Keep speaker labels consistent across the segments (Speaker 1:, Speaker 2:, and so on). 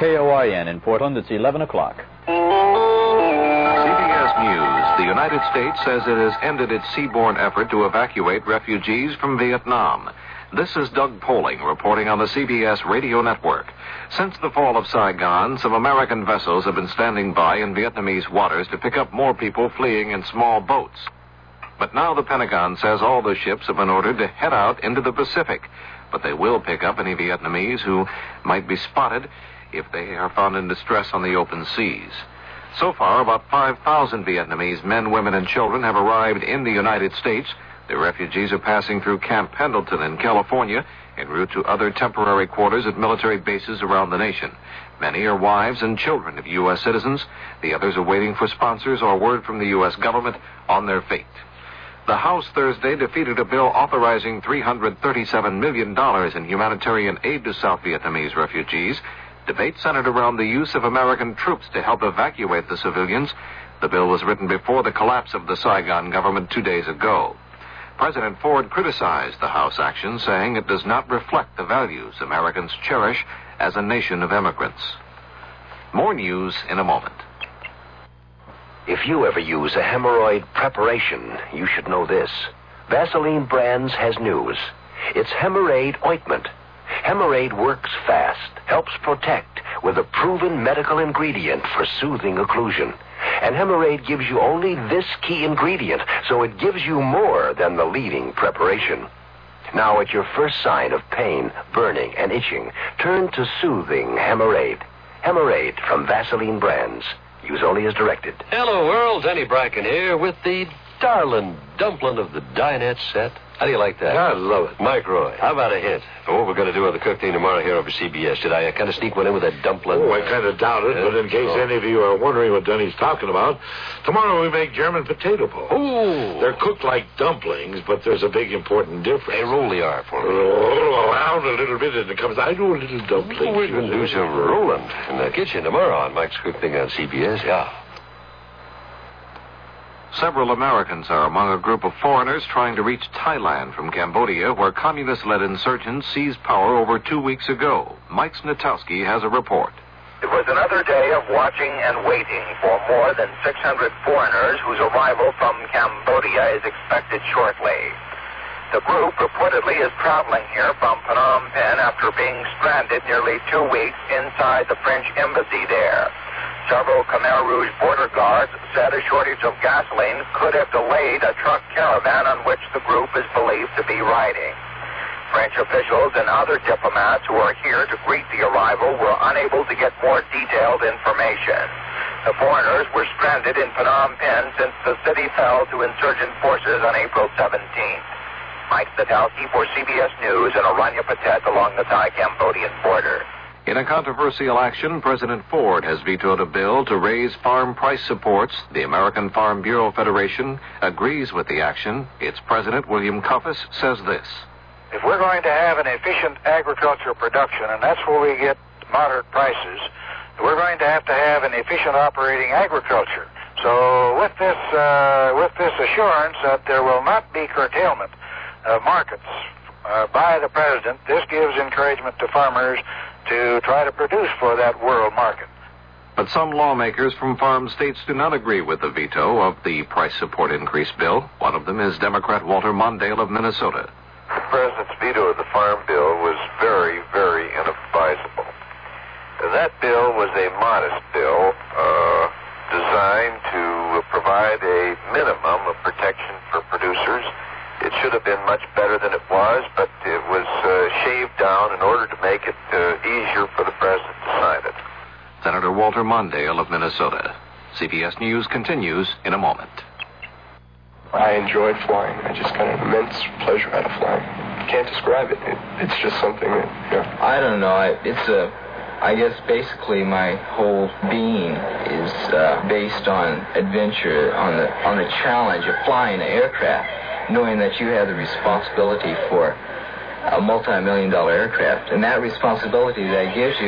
Speaker 1: KOIN in Portland. It's 11 o'clock.
Speaker 2: CBS News. The United States says it has ended its seaborne effort to evacuate refugees from Vietnam. This is Doug Poling reporting on the CBS radio network. Since the fall of Saigon, some American vessels have been standing by in Vietnamese waters to pick up more people fleeing in small boats. But now the Pentagon says all the ships have been ordered to head out into the Pacific. But they will pick up any Vietnamese who might be spotted if they are found in distress on the open seas. So far, about 5,000 Vietnamese men, women, and children have arrived in the United States. The refugees are passing through Camp Pendleton in California en route to other temporary quarters at military bases around the nation. Many are wives and children of U.S. citizens. The others are waiting for sponsors or word from the U.S. government on their fate. The House Thursday defeated a bill authorizing $337 million in humanitarian aid to South Vietnamese refugees. Debate centered around the use of American troops to help evacuate the civilians. The bill was written before the collapse of the Saigon government 2 days ago. President Ford criticized the House action, saying it does not reflect the values Americans cherish as a nation of immigrants. More news in a moment.
Speaker 3: If you ever use a hemorrhoid preparation, you should know this. Vaseline Brands has news. It's Hemorrhoid ointment. Hemorrhoid works fast, helps protect with a proven medical ingredient for soothing occlusion. And Hemorrhoid gives you only this key ingredient, so it gives you more than the leading preparation. Now, at your first sign of pain, burning, and itching, turn to soothing Hemorrhoid. Hemorrhoid from Vaseline Brands. Use only as directed.
Speaker 4: Hello, world. Denny Bracken here with the darling dumpling of the dinette set. How do you like that?
Speaker 5: I love it.
Speaker 4: Mike Roy, how about a hint for what we're going to do on the cook thing tomorrow here over CBS? Should I kind of sneak one in with that dumpling?
Speaker 5: Oh, I kind of doubt it, but in case any of you are wondering what Denny's talking about, tomorrow we make German potato balls.
Speaker 4: Ooh.
Speaker 5: They're cooked like dumplings, but there's a big important difference.
Speaker 4: Hey, roll the R for me.
Speaker 5: Roll around a little bit and it comes. I do a little dumpling.
Speaker 4: We're going to do some rolling in the kitchen tomorrow on Mike's Cook Thing on CBS, yeah.
Speaker 2: Several Americans are among a group of foreigners trying to reach Thailand from Cambodia, where communist-led insurgents seized power over 2 weeks ago. Mike Snitowski has a report.
Speaker 6: It was another day of watching and waiting for more than 600 foreigners whose arrival from Cambodia is expected shortly. The group reportedly is traveling here from Phnom Penh after being stranded nearly 2 weeks inside the French embassy there. Several Khmer Rouge border guards said a shortage of gasoline could have delayed a truck caravan on which the group is believed to be riding. French officials and other diplomats who are here to greet the arrival were unable to get more detailed information. The foreigners were stranded in Phnom Penh since the city fell to insurgent forces on April 17th. Mike Snitowski for CBS News in Orania Patet along the Thai-Cambodian border.
Speaker 2: In a controversial action, President Ford has vetoed a bill to raise farm price supports. The American Farm Bureau Federation agrees with the action. Its president, William Cuffis, says this.
Speaker 7: If we're going to have an efficient agricultural production, and that's where we get moderate prices, we're going to have an efficient operating agriculture. So with this assurance that there will not be curtailment of markets by the president, this gives encouragement to farmers to try to produce for that world market.
Speaker 2: But some lawmakers from farm states do not agree with the veto of the price support increase bill. One of them is Democrat Walter Mondale of Minnesota.
Speaker 8: The president's veto of the farm bill was very, very inadvisable. That bill was a modest bill designed to provide a minimum of protection for producers. It should have been much better than it was, but it was shaved down in order to make it easier for the president to sign it.
Speaker 2: Senator Walter Mondale of Minnesota. CBS News continues in a moment.
Speaker 9: I enjoyed flying. I just got an immense pleasure out of flying. Can't describe it. It's just something that,
Speaker 10: I don't know. I guess basically my whole being is based on adventure, on the challenge of flying an aircraft, knowing that you have the responsibility for a multi-million-dollar aircraft. And that responsibility that it gives you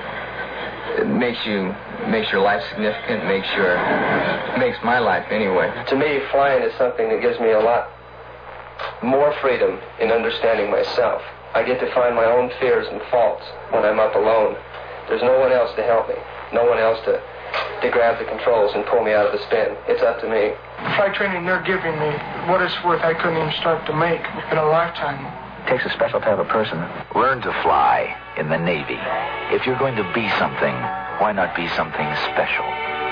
Speaker 10: makes your life significant, makes my life anyway.
Speaker 9: To me, flying is something that gives me a lot more freedom in understanding myself. I get to find my own fears and faults when I'm up alone. There's no one else to help me. No one else to grab the controls and pull me out of the spin. It's up to me.
Speaker 11: Flight training they're giving me, what it's worth, I couldn't even start to make in a lifetime.
Speaker 12: It takes a special type of person. Learn to fly in the Navy. If you're going to be something, why not be something special?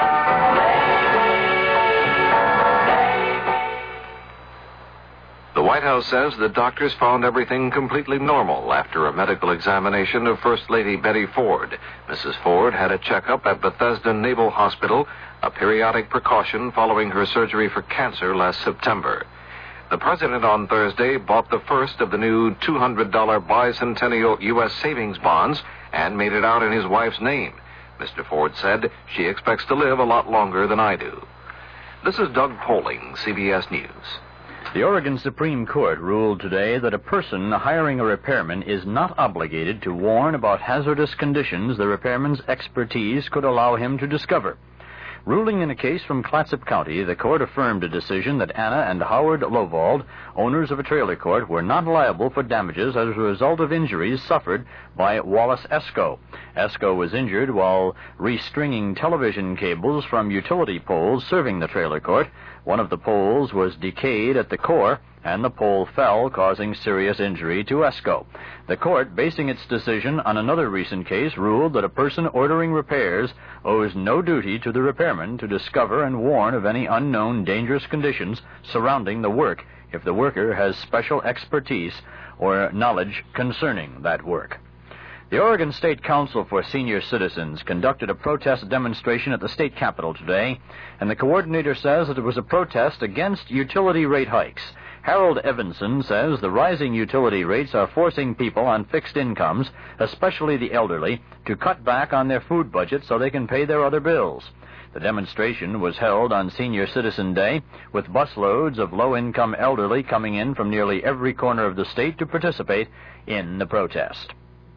Speaker 2: The White House says the doctors found everything completely normal after a medical examination of First Lady Betty Ford. Mrs. Ford had a checkup at Bethesda Naval Hospital, a periodic precaution following her surgery for cancer last September. The president on Thursday bought the first of the new $200 bicentennial U.S. savings bonds and made it out in his wife's name. Mr. Ford said she expects to live a lot longer than I do. This is Doug Poling, CBS News.
Speaker 1: The Oregon Supreme Court ruled today that a person hiring a repairman is not obligated to warn about hazardous conditions the repairman's expertise could allow him to discover. Ruling in a case from Clatsop County, the court affirmed a decision that Anna and Howard Lovald, owners of a trailer court, were not liable for damages as a result of injuries suffered by Wallace Esco. Esco was injured while restringing television cables from utility poles serving the trailer court. One of the poles was decayed at the core, and the pole fell, causing serious injury to Esco. The court, basing its decision on another recent case, ruled that a person ordering repairs owes no duty to the repairman to discover and warn of any unknown dangerous conditions surrounding the work if the worker has special expertise or knowledge concerning that work. The Oregon State Council for Senior Citizens conducted a protest demonstration at the state capitol today, and the coordinator says that it was a protest against utility rate hikes. Harold Evanson says the rising utility rates are forcing people on fixed incomes, especially the elderly, to cut back on their food budget so they can pay their other bills. The demonstration was held on Senior Citizen Day, with busloads of low-income elderly coming in from nearly every corner of the state to participate in the protest.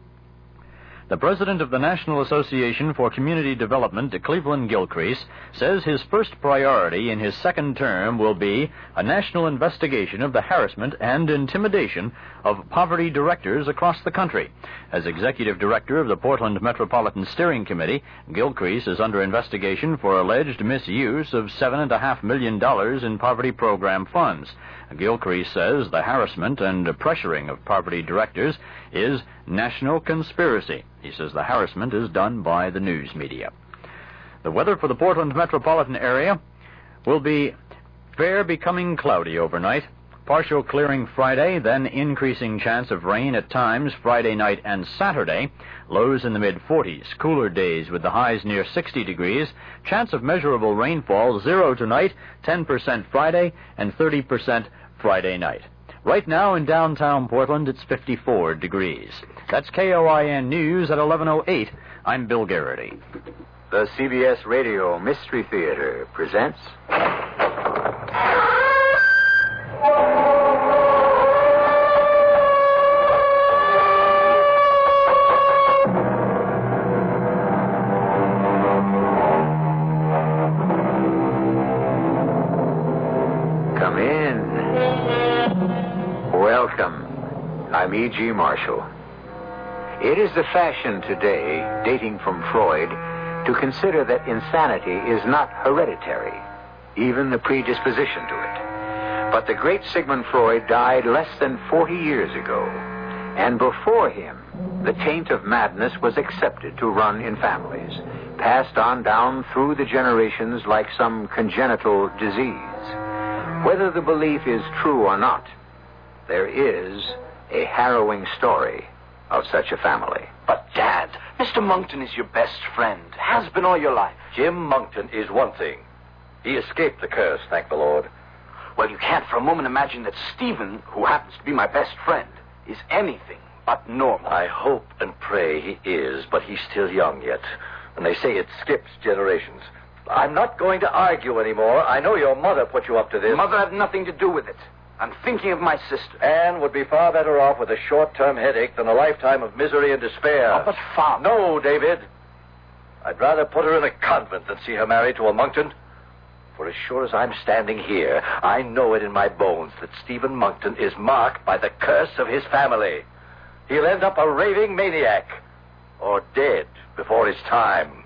Speaker 1: The president of the National Association for Community Development, Cleveland Gilcrease, says his first priority in his second term will be a national investigation of the harassment and intimidation of poverty directors across the country. As executive director of the Portland Metropolitan Steering Committee, Gilcrease is under investigation for alleged misuse of $7.5 million in poverty program funds. Gilcrease says the harassment and pressuring of poverty directors is national conspiracy. He says the harassment is done by the news media. The weather for the Portland metropolitan area will be fair, becoming cloudy overnight. Partial clearing Friday, then increasing chance of rain at times Friday night and Saturday. Lows in the mid-40s. Cooler days with the highs near 60 degrees. Chance of measurable rainfall 0 tonight, 10% Friday, and 30% Friday night. Right now in downtown Portland, it's 54 degrees. That's KOIN News at 11:08. I'm Bill Garrity.
Speaker 12: The CBS Radio Mystery Theater presents... Come in. Welcome. I'm E.G. Marshall. It is the fashion today, dating from Freud, to consider that insanity is not hereditary, even the predisposition to it. But the great Sigmund Freud died less than 40 years ago, and before him, the taint of madness was accepted to run in families, passed on down through the generations like some congenital disease. Whether the belief is true or not, there is a harrowing story of such a family.
Speaker 13: But, Dad, Mr. Monkton is your best friend. Has been all your life.
Speaker 4: Jim Monkton is one thing. He escaped the curse, thank the Lord.
Speaker 13: Well, you can't for a moment imagine that Stephen, who happens to be my best friend, is anything but normal.
Speaker 4: I hope and pray he is, but he's still young yet. And they say it skips generations. I'm not going to argue anymore. I know your mother put you up to this.
Speaker 13: Mother had nothing to do with it. I'm thinking of my sister.
Speaker 4: Anne would be far better off with a short-term headache than a lifetime of misery and despair.
Speaker 13: Oh, but Father...
Speaker 4: No, David. I'd rather put her in a convent than see her married to a Monkton. For as sure as I'm standing here, I know it in my bones that Stephen Monkton is marked by the curse of his family. He'll end up a raving maniac. Or dead. before his time.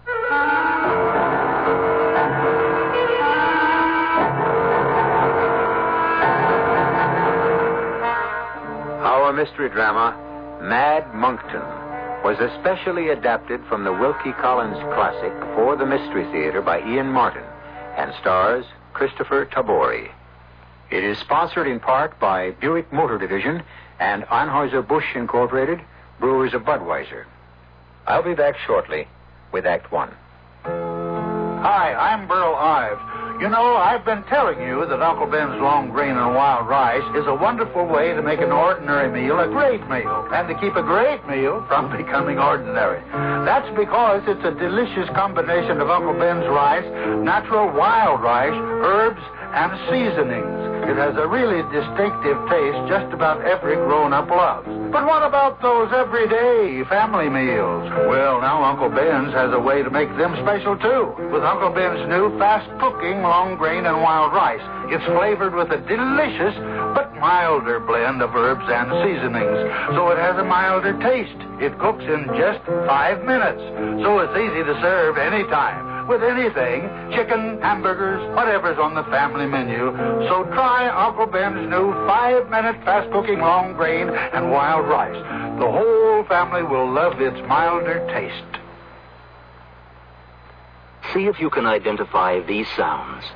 Speaker 12: Our mystery drama, Mad Moncton, was especially adapted from the Wilkie Collins classic For the Mystery Theater by Ian Martin and stars Christopher Tabori. It is sponsored in part by Buick Motor Division and Anheuser-Busch Incorporated, Brewers of Budweiser. I'll be back shortly with Act One.
Speaker 14: Hi, I'm Burl Ives. You know, I've been telling you that Uncle Ben's long grain and wild rice is a wonderful way to make an ordinary meal a great meal, and to keep a great meal from becoming ordinary. That's because it's a delicious combination of Uncle Ben's rice, natural wild rice, herbs, and seasonings. It has a really distinctive taste just about every grown-up loves. But what about those everyday family meals? Well, now Uncle Ben's has a way to make them special, too, with Uncle Ben's new fast-cooking long grain and wild rice. It's flavored with a delicious but milder blend of herbs and seasonings, so it has a milder taste. It cooks in just 5 minutes, so it's easy to serve anytime. With anything, chicken, hamburgers, whatever's on the family menu. So try Uncle Ben's new 5-minute fast-cooking long grain and wild rice. The whole family will love its milder taste.
Speaker 13: See if you can identify these sounds.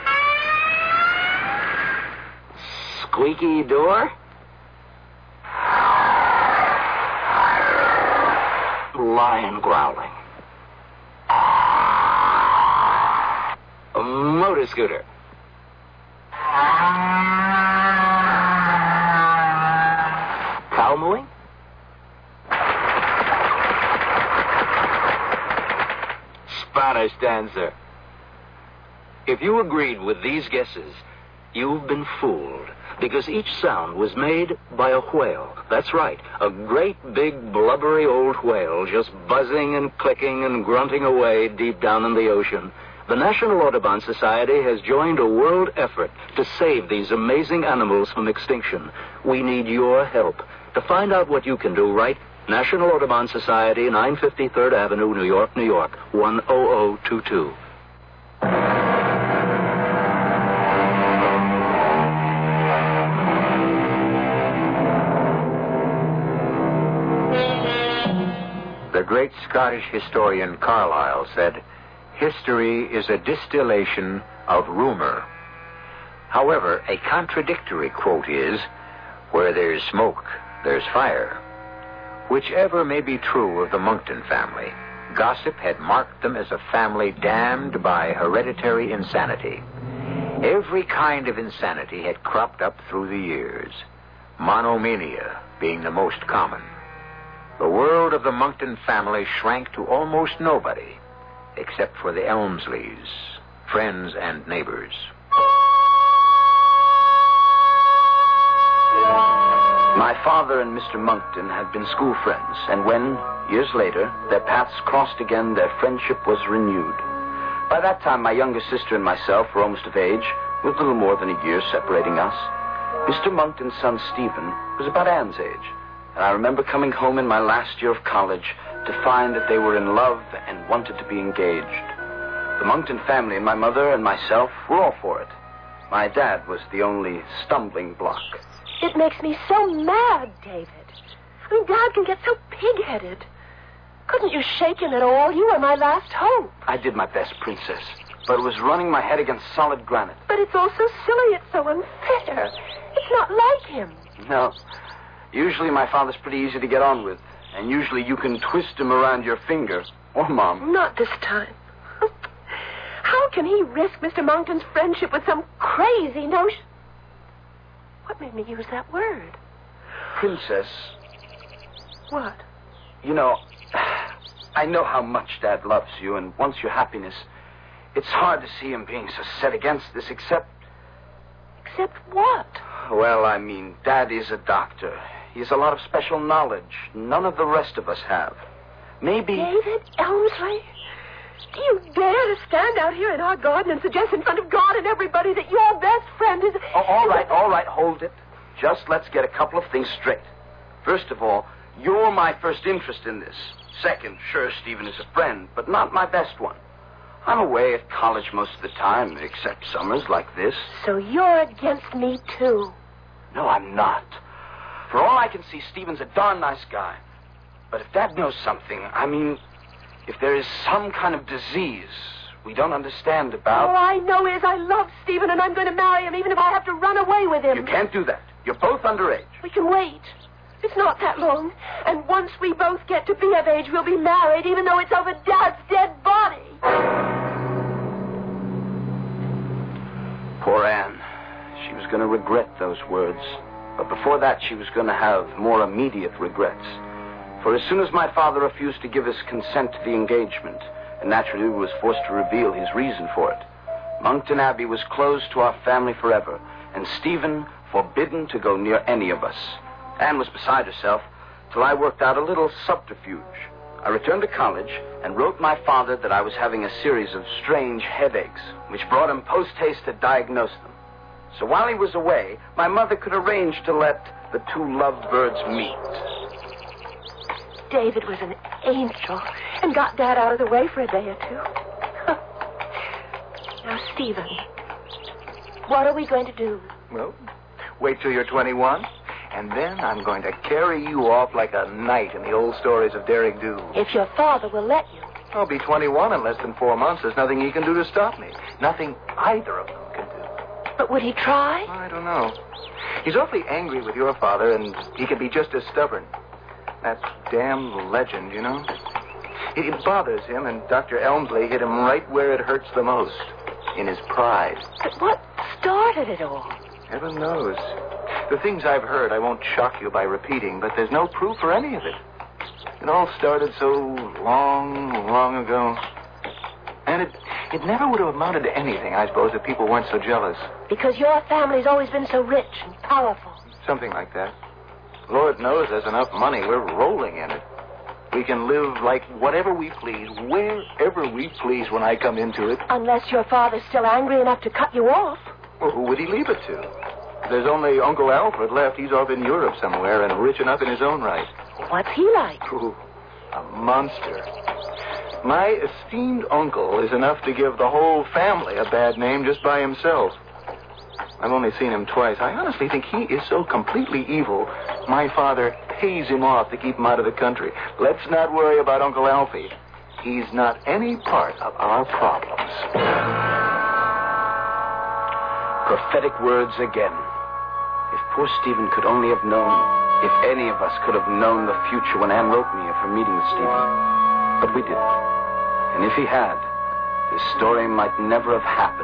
Speaker 13: Squeaky door. Lion growling. A motor scooter. Cow mooing? Spanish dancer. If you agreed with these guesses, you've been fooled, because each sound was made by a whale. That's right, a great big blubbery old whale just buzzing and clicking and grunting away deep down in the ocean. The National Audubon Society has joined a world effort to save these amazing animals from extinction. We need your help. To find out what you can do, write National Audubon Society, 953rd Avenue, New York, New York, 10022.
Speaker 12: The great Scottish historian Carlyle said, "History is a distillation of rumor." However, a contradictory quote is, "Where there's smoke, there's fire." Whichever may be true of the Moncton family, gossip had marked them as a family damned by hereditary insanity. Every kind of insanity had cropped up through the years, monomania being the most common. The world of the Moncton family shrank to almost nobody, except for the Elmsleys, friends and neighbors.
Speaker 13: My father and Mr. Moncton had been school friends, and when, years later, their paths crossed again, their friendship was renewed. By that time, my younger sister and myself were almost of age, with little more than a year separating us. Mr. Moncton's son, Stephen, was about Anne's age, and I remember coming home in my last year of college to find that they were in love and wanted to be engaged. The Moncton family and my mother and myself were all for it. My dad was the only stumbling block.
Speaker 15: It makes me so mad, David. I mean, Dad can get so pig-headed. Couldn't you shake him at all? You were my last hope.
Speaker 13: I did my best, Princess, but it was running my head against solid granite.
Speaker 15: But it's all so silly. It's so unfair. It's not like him.
Speaker 13: No. Usually my father's pretty easy to get on with, and usually you can twist him around your finger. Or Mom.
Speaker 15: Not this time. How can he risk Mr. Moncton's friendship with some crazy notion? What made me use that word?
Speaker 13: Princess.
Speaker 15: What?
Speaker 13: You know, I know how much Dad loves you and wants your happiness. It's hard to see him being so set against this, except...
Speaker 15: Except what?
Speaker 13: Well, I mean, Dad is a doctor. He has a lot of special knowledge none of the rest of us have. Maybe...
Speaker 15: David Elmsley? Do you dare to stand out here in our garden and suggest in front of God and everybody that your best friend is...
Speaker 13: Oh, all right, hold it. Just let's get a couple of things straight. First of all, you're my first interest in this.
Speaker 16: Second, sure, Stephen is a friend, but not my best one. I'm away at college most of the time, except summers like this.
Speaker 15: So you're against me, too?
Speaker 16: No, I'm not. For all I can see, Stephen's a darn nice guy. But if Dad knows something, I mean, if there is some kind of disease we don't understand about...
Speaker 15: All I know is I love Stephen, and I'm going to marry him, even if I have to run away with him.
Speaker 16: You can't do that. You're both underage.
Speaker 15: We can wait. It's not that long. And once we both get to be of age, we'll be married, even though it's over Dad's dead body.
Speaker 16: Poor Anne. She was going to regret those words. But before that, she was going to have more immediate regrets. For as soon as my father refused to give his consent to the engagement, and naturally was forced to reveal his reason for it, Monkton Abbey was closed to our family forever, and Stephen forbidden to go near any of us. Anne was beside herself till I worked out a little subterfuge. I returned to college and wrote my father that I was having a series of strange headaches, which brought him post-haste to diagnose them. So while he was away, my mother could arrange to let the two lovebirds meet.
Speaker 15: David was an angel and got Dad out of the way for a day or two. Now, Stephen, what are we going to do?
Speaker 4: Well, wait till you're 21, and then I'm going to carry you off like a knight in the old stories of Daring Do.
Speaker 15: If your father will let you.
Speaker 4: I'll be 21 in less than 4 months. There's nothing he can do to stop me. Nothing either of them can do.
Speaker 15: But would he try?
Speaker 4: I don't know. He's awfully angry with your father, and he can be just as stubborn. That damn legend, you know? It bothers him, and Dr. Elmsley hit him right where it hurts the most, in his pride.
Speaker 15: But what started it all?
Speaker 4: Heaven knows. The things I've heard I won't shock you by repeating, but there's no proof for any of it. It all started so long ago. And it never would have amounted to anything, I suppose, if people weren't so jealous.
Speaker 15: Because your family's always been so rich and powerful.
Speaker 4: Something like that. Lord knows there's enough money. We're rolling in it. We can live like whatever we please, wherever we please when I come into it.
Speaker 15: Unless your father's still angry enough to cut you off.
Speaker 4: Well, who would he leave it to? There's only Uncle Alfred left. He's off in Europe somewhere and rich enough in his own right.
Speaker 15: What's he like?
Speaker 4: Ooh, a monster. My esteemed uncle is enough to give the whole family a bad name just by himself. I've only seen him twice. I honestly think he is so completely evil, my father pays him off to keep him out of the country. Let's not worry about Uncle Alfie. He's not any part of our problems.
Speaker 16: Prophetic words again. If poor Stephen could only have known, if any of us could have known the future when Anne wrote me of her meeting with Stephen. But we didn't. And if he had, this story might never have happened.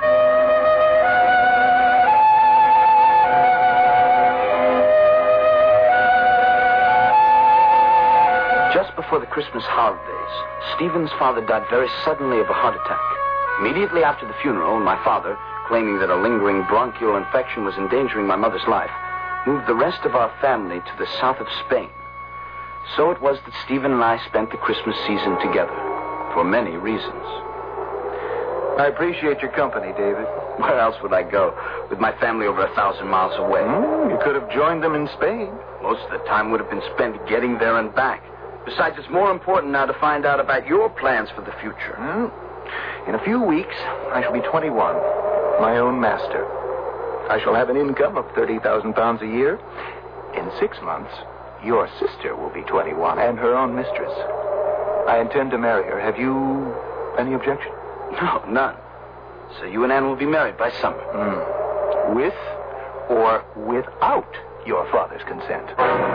Speaker 16: Just before the Christmas holidays, Stephen's father died very suddenly of a heart attack. Immediately after the funeral, my father, claiming that a lingering bronchial infection was endangering my mother's life, moved the rest of our family to the south of Spain. So it was that Stephen and I spent the Christmas season together, for many reasons.
Speaker 4: I appreciate your company, David.
Speaker 16: Where else would I go, with my family over 1,000 miles away?
Speaker 4: You could have joined them in Spain.
Speaker 16: Most of the time would have been spent getting there and back. Besides, it's more important now to find out about your plans for the future.
Speaker 4: Well, in a few weeks, I shall be 21, my own master. I shall have an income of 30,000 pounds a year. In 6 months, your sister will be 21 and her own mistress. I intend to marry her. Have you any objection?
Speaker 16: No, none. So you and Anne will be married by summer.
Speaker 4: With or without your father's consent?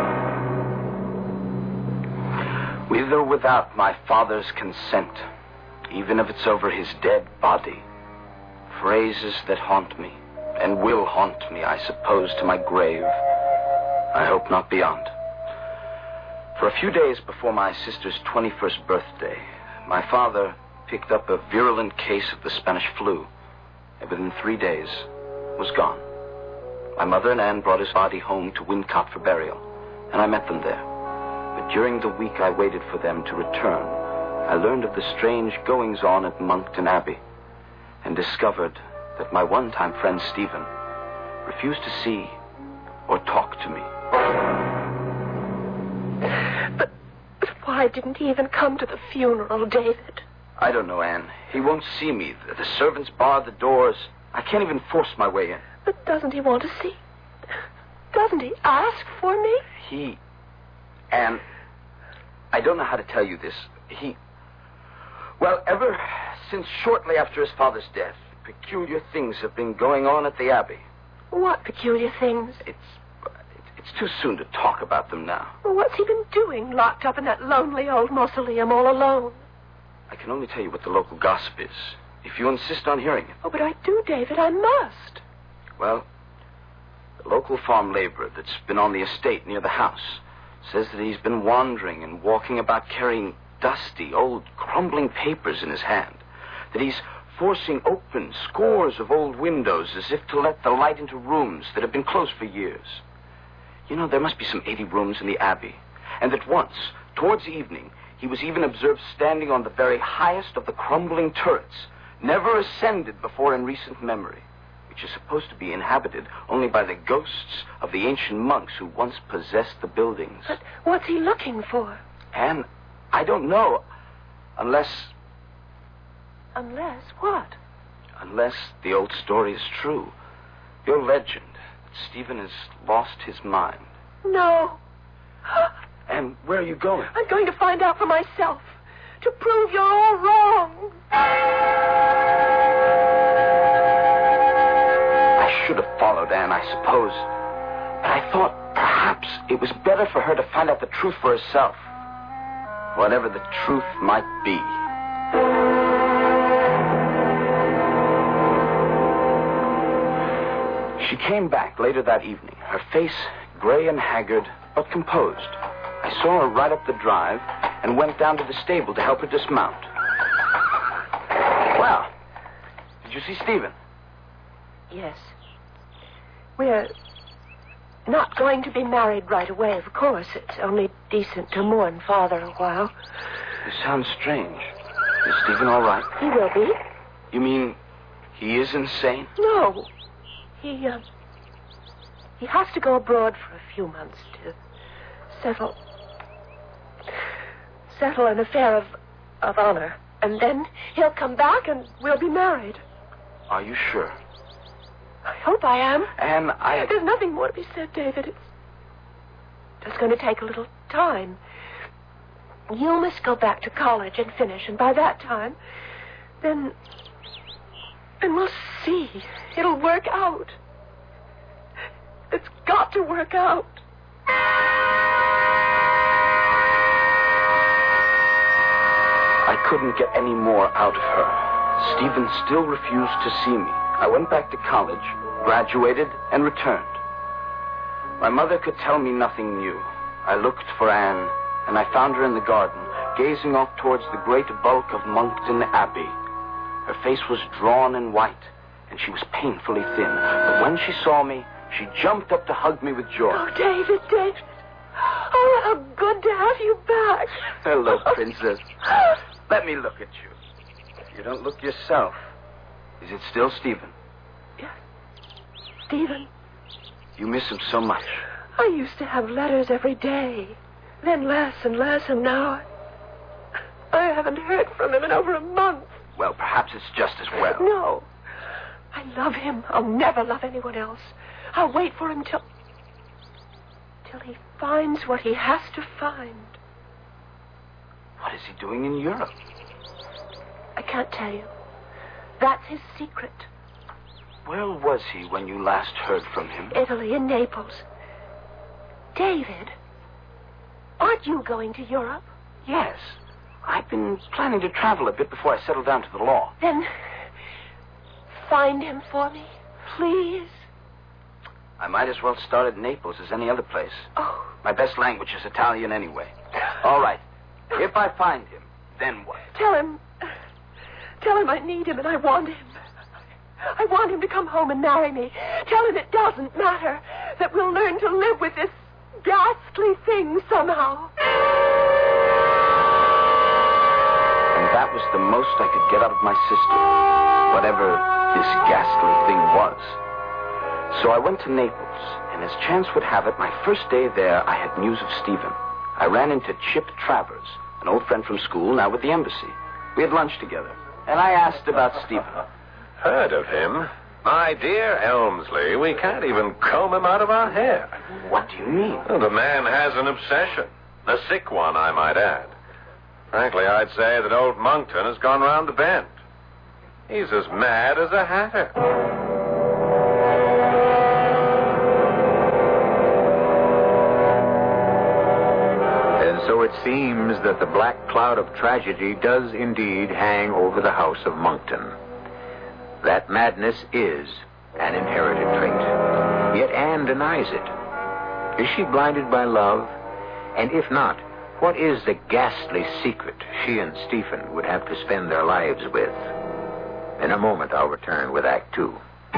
Speaker 16: With or without my father's consent, even if it's over his dead body. Phrases that haunt me, and will haunt me, I suppose, to my grave. I hope not beyond. For a few days before my sister's 21st birthday, my father picked up a virulent case of the Spanish flu, and within 3 days was gone. My mother and Anne brought his body home to Wincott for burial, and I met them there. But during the week I waited for them to return, I learned of the strange goings-on at Monkton Abbey, and discovered that my one-time friend Stephen refused to see or talk to me.
Speaker 15: But why Why didn't he even come to the funeral, David?
Speaker 16: I don't know, Anne. He won't see me. The servants bar the doors. I can't even force my way in.
Speaker 15: But doesn't he want to see? Doesn't he ask for me?
Speaker 16: Anne, I don't know how to tell you this. Well, ever since shortly after his father's death, peculiar things have been going on at the Abbey.
Speaker 15: What peculiar things?
Speaker 16: It's too soon to talk about them now.
Speaker 15: Well, what's he been doing, locked up in that lonely old mausoleum all alone?
Speaker 16: I can only tell you what the local gossip is, if you insist on hearing it.
Speaker 15: Oh, but I do, David. I must.
Speaker 16: Well, the local farm laborer that's been on the estate near the house says that he's been wandering and walking about carrying dusty, old, crumbling papers in his hand. That he's forcing open scores of old windows as if to let the light into rooms that have been closed for years. You know, there must be some 80 rooms in the Abbey. And that once, towards evening, he was even observed standing on the very highest of the crumbling turrets, never ascended before in recent memory, which is supposed to be inhabited only by the ghosts of the ancient monks who once possessed the buildings.
Speaker 15: But what's he looking for?
Speaker 16: Anne, I don't know, unless...
Speaker 15: Unless what?
Speaker 16: Unless the old story is true. Your legend that Stephen has lost his mind.
Speaker 15: No.
Speaker 16: And where are you going?
Speaker 15: I'm going to find out for myself. To prove you're all wrong.
Speaker 16: I should have followed Anne, I suppose. But I thought perhaps it was better for her to find out the truth for herself. Whatever the truth might be. She came back later that evening, her face gray and haggard, but composed. I saw her right up the drive and went down to the stable to help her dismount. Well, did you see Stephen?
Speaker 15: Yes. We're not going to be married right away, of course. It's only decent to mourn Father a while.
Speaker 16: You sound strange. Is Stephen all right?
Speaker 15: He will be.
Speaker 16: You mean he is insane?
Speaker 15: No. He has to go abroad for a few months to settle an affair of honor. And then he'll come back and we'll be married.
Speaker 16: Are you sure?
Speaker 15: I hope I am.
Speaker 16: And
Speaker 15: There's nothing more to be said, David. It's just going to take a little time. You must go back to college and finish, and by that time, then we'll see. It'll work out. It's got to work out.
Speaker 16: I couldn't get any more out of her. Stephen still refused to see me. I went back to college, graduated, and returned. My mother could tell me nothing new. I looked for Anne, and I found her in the garden, gazing off towards the great bulk of Monkton Abbey. Her face was drawn and white, and she was painfully thin. But when she saw me, she jumped up to hug me with joy.
Speaker 15: Oh, David. Oh, how good to have you back.
Speaker 16: Hello, Princess. Let me look at you. You don't look yourself. Is it still Stephen?
Speaker 15: Yes. Stephen.
Speaker 16: You miss him so much.
Speaker 15: I used to have letters every day. Then less and less, and now I haven't heard from him in over a month.
Speaker 16: Well, perhaps it's just as well.
Speaker 15: No. I love him. I'll never love anyone else. I'll wait for him till he finds what he has to find.
Speaker 16: What is he doing in Europe?
Speaker 15: I can't tell you. That's his secret.
Speaker 16: Where was he when you last heard from him?
Speaker 15: Italy, in Naples. David, aren't you going to Europe?
Speaker 16: Yes. I've been planning to travel a bit before I settle down to the law.
Speaker 15: Then find him for me, please.
Speaker 16: I might as well start at Naples as any other place.
Speaker 15: Oh.
Speaker 16: My best language is Italian anyway. All right. If I find him, then what?
Speaker 15: Tell him I need him and I want him. I want him to come home and marry me. Tell him it doesn't matter, that we'll learn to live with this ghastly thing somehow.
Speaker 16: And that was the most I could get out of my sister, whatever this ghastly thing was. So I went to Naples, and as chance would have it, my first day there, I had news of Stephen. I ran into Chip Travers, an old friend from school, now with the embassy. We had lunch together, and I asked about Stephen.
Speaker 8: Heard of him? My dear Elmsley, we can't even comb him out of our hair.
Speaker 16: What do you mean?
Speaker 8: Well, the man has an obsession. A sick one, I might add. Frankly, I'd say that old Monkton has gone round the bend. He's as mad as a hatter.
Speaker 12: And so it seems that the black cloud of tragedy does indeed hang over the house of Monkton. That madness is an inherited trait. Yet Anne denies it. Is she blinded by love? And if not, what is the ghastly secret she and Stephen would have to spend their lives with? In a moment, I'll return with Act Two.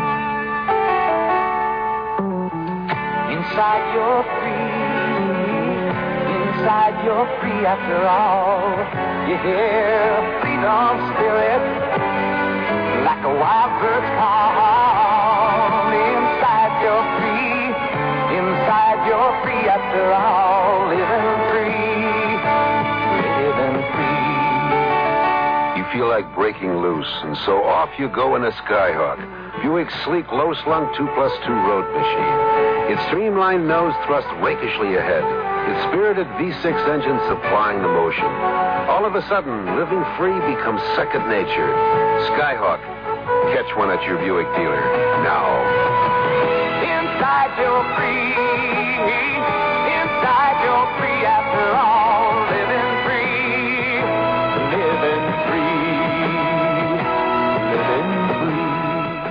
Speaker 17: Inside you're free. Inside you're free after all. You hear freedom spirit like a wild bird's call. Inside you're free. Inside you're free after all. Living free. Living free.
Speaker 18: You feel like breaking loose, and so off you go in a Skyhawk. Buick's sleek, low-slung 2+2 road machine. Its streamlined nose thrust rakishly ahead. Its spirited V6 engine supplying the motion. All of a sudden, living free becomes second nature. Skyhawk. Catch one at your Buick dealer now.
Speaker 17: Inside you're free. Inside you're free after all. Living free. Living free. Living free.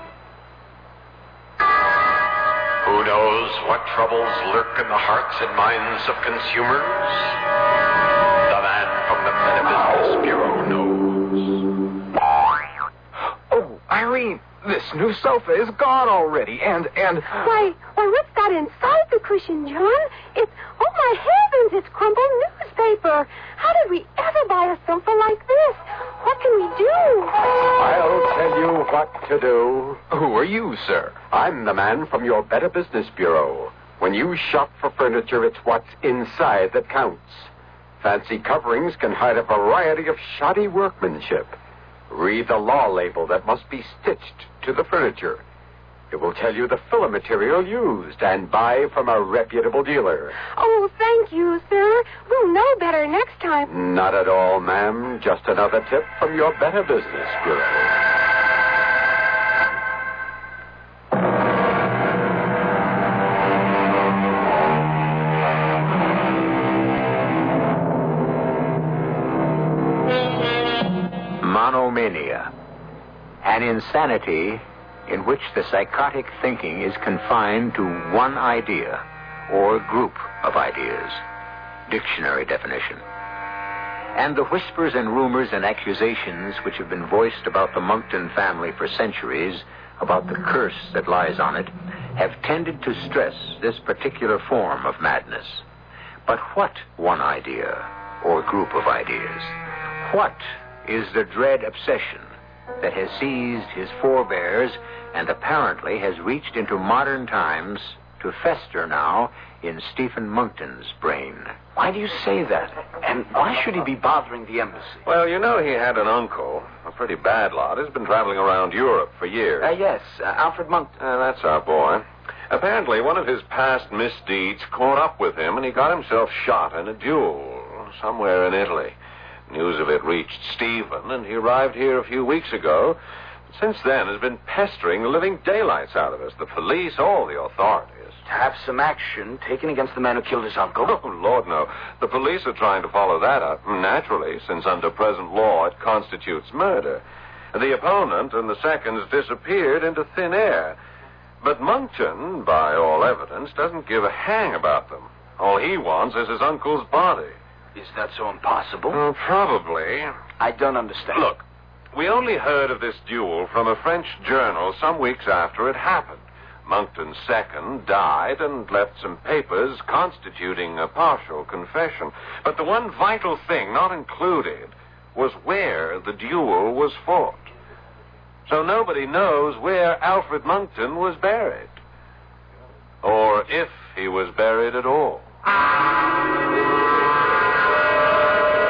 Speaker 3: Who knows what troubles lurk in the hearts and minds of consumers? The man from the Better Business Bureau knows.
Speaker 4: Oh, Irene, this new sofa is gone already, and...
Speaker 15: Why, what's got inside the cushion, John? It's, oh my heavens, it's crumpled newspaper. How did we ever buy a sofa like this? What can we do?
Speaker 19: I'll tell you what to do. Who are you, sir? I'm the man from your Better Business Bureau. When you shop for furniture, it's what's inside that counts. Fancy coverings can hide a variety of shoddy workmanship. Read the law label that must be stitched to the furniture. It will tell you the filler material used, and buy from a reputable dealer.
Speaker 15: Oh, thank you, sir. We'll know better next time.
Speaker 19: Not at all, ma'am. Just another tip from your Better Business Bureau.
Speaker 12: Monomania, an insanity in which the psychotic thinking is confined to one idea or group of ideas. Dictionary definition. And the whispers and rumors and accusations which have been voiced about the Monkton family for centuries, about the curse that lies on it, have tended to stress this particular form of madness. But what one idea or group of ideas? What is the dread obsession that has seized his forebears and apparently has reached into modern times to fester now in Stephen Monkton's brain?
Speaker 16: Why do you say that? And why should he be bothering the embassy?
Speaker 8: Well, you know he had an uncle, a pretty bad lot. He's been traveling around Europe for years.
Speaker 16: Yes, Alfred Monkton.
Speaker 8: That's our boy. Apparently, one of his past misdeeds caught up with him, and he got himself shot in a duel somewhere in Italy. News of it reached Stephen, and he arrived here a few weeks ago. Since then, has been pestering the living daylights out of us, the police, all the authorities.
Speaker 16: To have some action taken against the man who killed his uncle?
Speaker 8: Oh, Lord, no. The police are trying to follow that up, naturally, since under present law it constitutes murder. The opponent and the seconds disappeared into thin air. But Monkton, by all evidence, doesn't give a hang about them. All he wants is his uncle's body.
Speaker 16: Is that so impossible?
Speaker 8: Oh, probably.
Speaker 16: I don't understand.
Speaker 8: Look, we only heard of this duel from a French journal some weeks after it happened. Monkton's second died and left some papers constituting a partial confession. But the one vital thing not included was where the duel was fought. So nobody knows where Alfred Monkton was buried. Or if he was buried at all.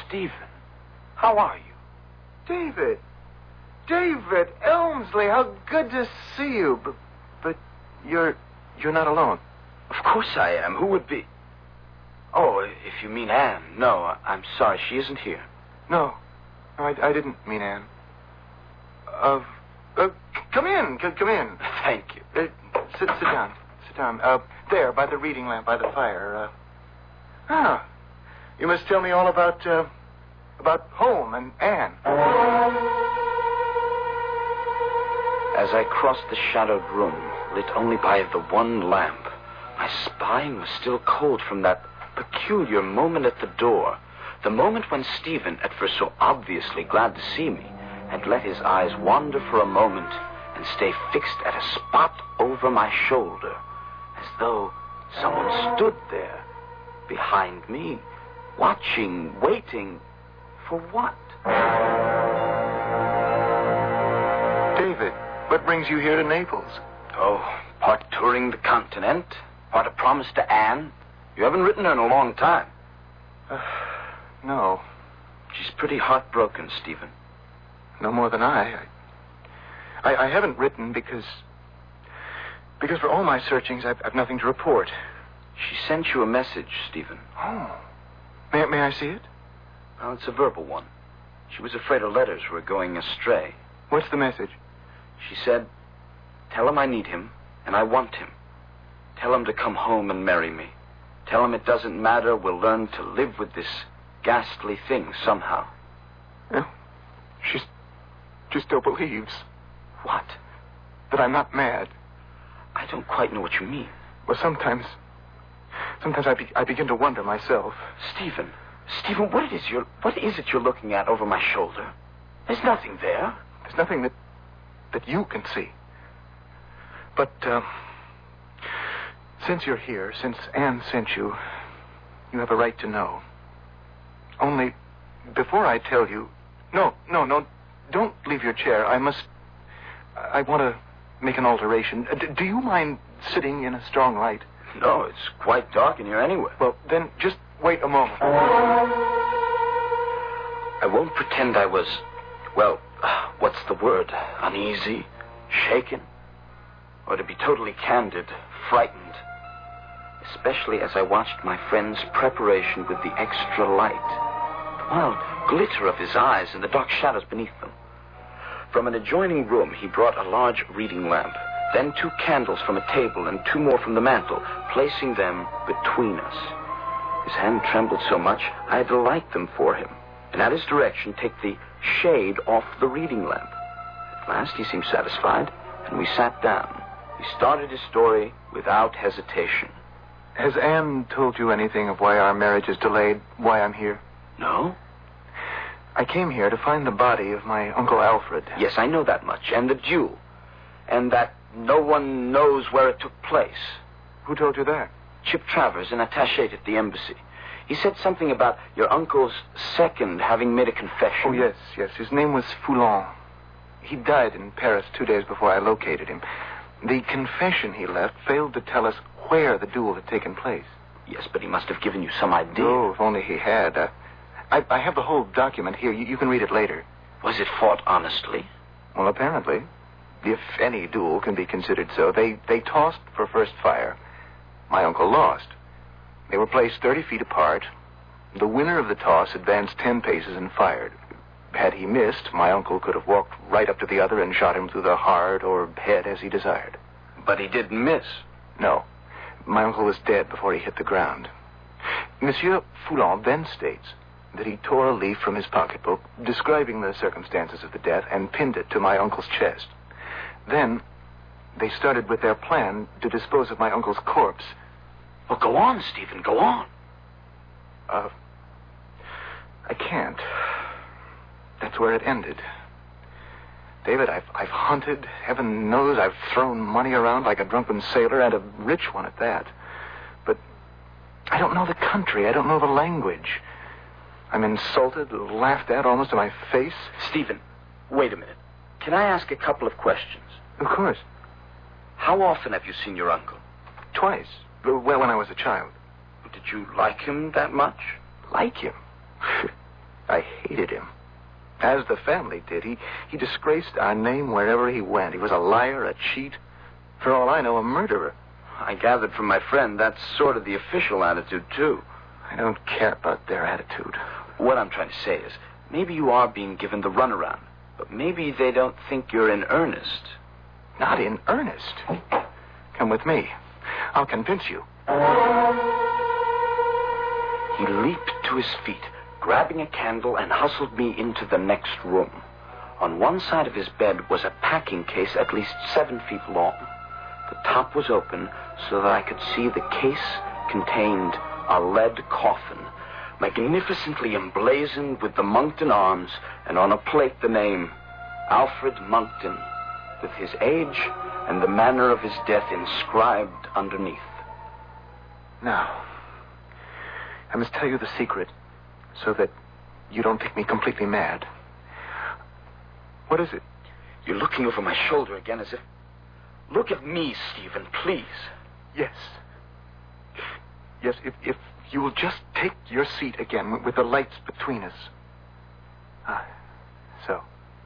Speaker 16: Stephen, how are you?
Speaker 4: David. David Elmsley, how good to see you. But you're not alone.
Speaker 16: Of course I am. Who would be? Oh, if you mean Anne. No, I'm sorry. She isn't here.
Speaker 4: No, I didn't mean Anne. Come in. Come in.
Speaker 16: Thank you.
Speaker 4: Sit down. Sit down. There, by the reading lamp, by the fire. You must tell me all about home and Anne.
Speaker 16: As I crossed the shadowed room, lit only by the one lamp, my spine was still cold from that peculiar moment at the door. The moment when Stephen, at first so obviously glad to see me, had let his eyes wander for a moment and stay fixed at a spot over my shoulder, as though someone stood there, behind me, watching, waiting, for what?
Speaker 4: David, what brings you here to Naples?
Speaker 16: Oh, part touring the continent, part a promise to Anne. You haven't written her in a long time.
Speaker 4: No.
Speaker 16: She's pretty heartbroken, Stephen.
Speaker 4: No more than I haven't written because for all my searchings, I've nothing to report.
Speaker 16: She sent you a message, Stephen.
Speaker 4: Oh. May I see it?
Speaker 16: Well, it's a verbal one. She was afraid her letters were going astray.
Speaker 4: What's the message?
Speaker 16: She said, tell him I need him, and I want him. Tell him to come home and marry me. Tell him it doesn't matter, we'll learn to live with this ghastly thing somehow.
Speaker 4: Well, she still believes.
Speaker 16: What?
Speaker 4: That I'm not mad.
Speaker 16: I don't quite know what you mean.
Speaker 4: Well, sometimes I begin to wonder myself.
Speaker 16: Stephen, what is it you're looking at over my shoulder? There's nothing there.
Speaker 4: There's nothing that you can see. But, since you're here, since Anne sent you, you have a right to know. Only, before I tell you... No, don't leave your chair. I want to make an alteration. Do you mind sitting in a strong light?
Speaker 16: No, it's quite dark in here anyway.
Speaker 4: Well, then just wait a moment.
Speaker 16: I won't pretend I was, well, what's the word? Uneasy, shaken, or to be totally candid, frightened. Especially as I watched my friend's preparation with the extra light, the wild glitter of his eyes and the dark shadows beneath them. From an adjoining room, he brought a large reading lamp, then 2 candles from a table and 2 more from the mantel, placing them between us. His hand trembled so much, I had to light them for him, and at his direction take the shade off the reading lamp. At last he seemed satisfied, and we sat down. He started his story without hesitation.
Speaker 4: Has Anne told you anything of why our marriage is delayed, why I'm here?
Speaker 16: No.
Speaker 4: I came here to find the body of my Uncle Alfred.
Speaker 16: Yes, I know that much, and the duel, and that no one knows where it took place.
Speaker 4: Who told you that?
Speaker 16: Chip Travers, an attaché at the embassy. He said something about your uncle's second having made a confession.
Speaker 4: Oh, yes. His name was Foulon. He died in Paris 2 days before I located him. The confession he left failed to tell us where the duel had taken place.
Speaker 16: Yes, but he must have given you some idea.
Speaker 4: Oh, if only he had. I have the whole document here. You can read it later.
Speaker 16: Was it fought honestly?
Speaker 4: Well, apparently. If any duel can be considered so. They tossed for first fire. My uncle lost. They were placed 30 feet apart. The winner of the toss advanced 10 paces and fired. Had he missed, my uncle could have walked right up to the other and shot him through the heart or head as he desired.
Speaker 16: But he didn't miss.
Speaker 4: No. My uncle was dead before he hit the ground. Monsieur Foulon then states that he tore a leaf from his pocketbook describing the circumstances of the death and pinned it to my uncle's chest. Then they started with their plan to dispose of my uncle's corpse.
Speaker 16: Well, go on, Stephen, go on.
Speaker 4: I can't. That's where it ended. David, I've hunted. Heaven knows I've thrown money around like a drunken sailor, and a rich one at that. But I don't know the country. I don't know the language. I'm insulted, laughed at almost to my face.
Speaker 16: Stephen, wait a minute. Can I ask a couple of questions?
Speaker 4: Of course.
Speaker 16: How often have you seen your uncle?
Speaker 4: Twice. Well, when I was a child.
Speaker 16: Did you like him that much?
Speaker 4: Like him? I hated him. As the family did. He disgraced our name wherever he went. He was a liar, a cheat. For all I know, a murderer.
Speaker 16: I gathered from my friend that's sort of the official attitude, too.
Speaker 4: I don't care about their attitude.
Speaker 16: What I'm trying to say is, maybe you are being given the runaround, but maybe they don't think you're in earnest.
Speaker 4: Not in earnest. Come with me. I'll convince you.
Speaker 16: He leaped to his feet, grabbing a candle, and hustled me into the next room. On one side of his bed was a packing case at least 7 feet long. The top was open so that I could see the case contained a lead coffin, magnificently emblazoned with the Moncton arms, and on a plate the name, Alfred Moncton, with his age and the manner of his death inscribed underneath.
Speaker 4: Now, I must tell you the secret so that you don't think me completely mad. What is it?
Speaker 16: You're looking over my shoulder again as if... Look at me, Stephen, please.
Speaker 4: Yes. Yes, if you will just take your seat again with the lights between us. So.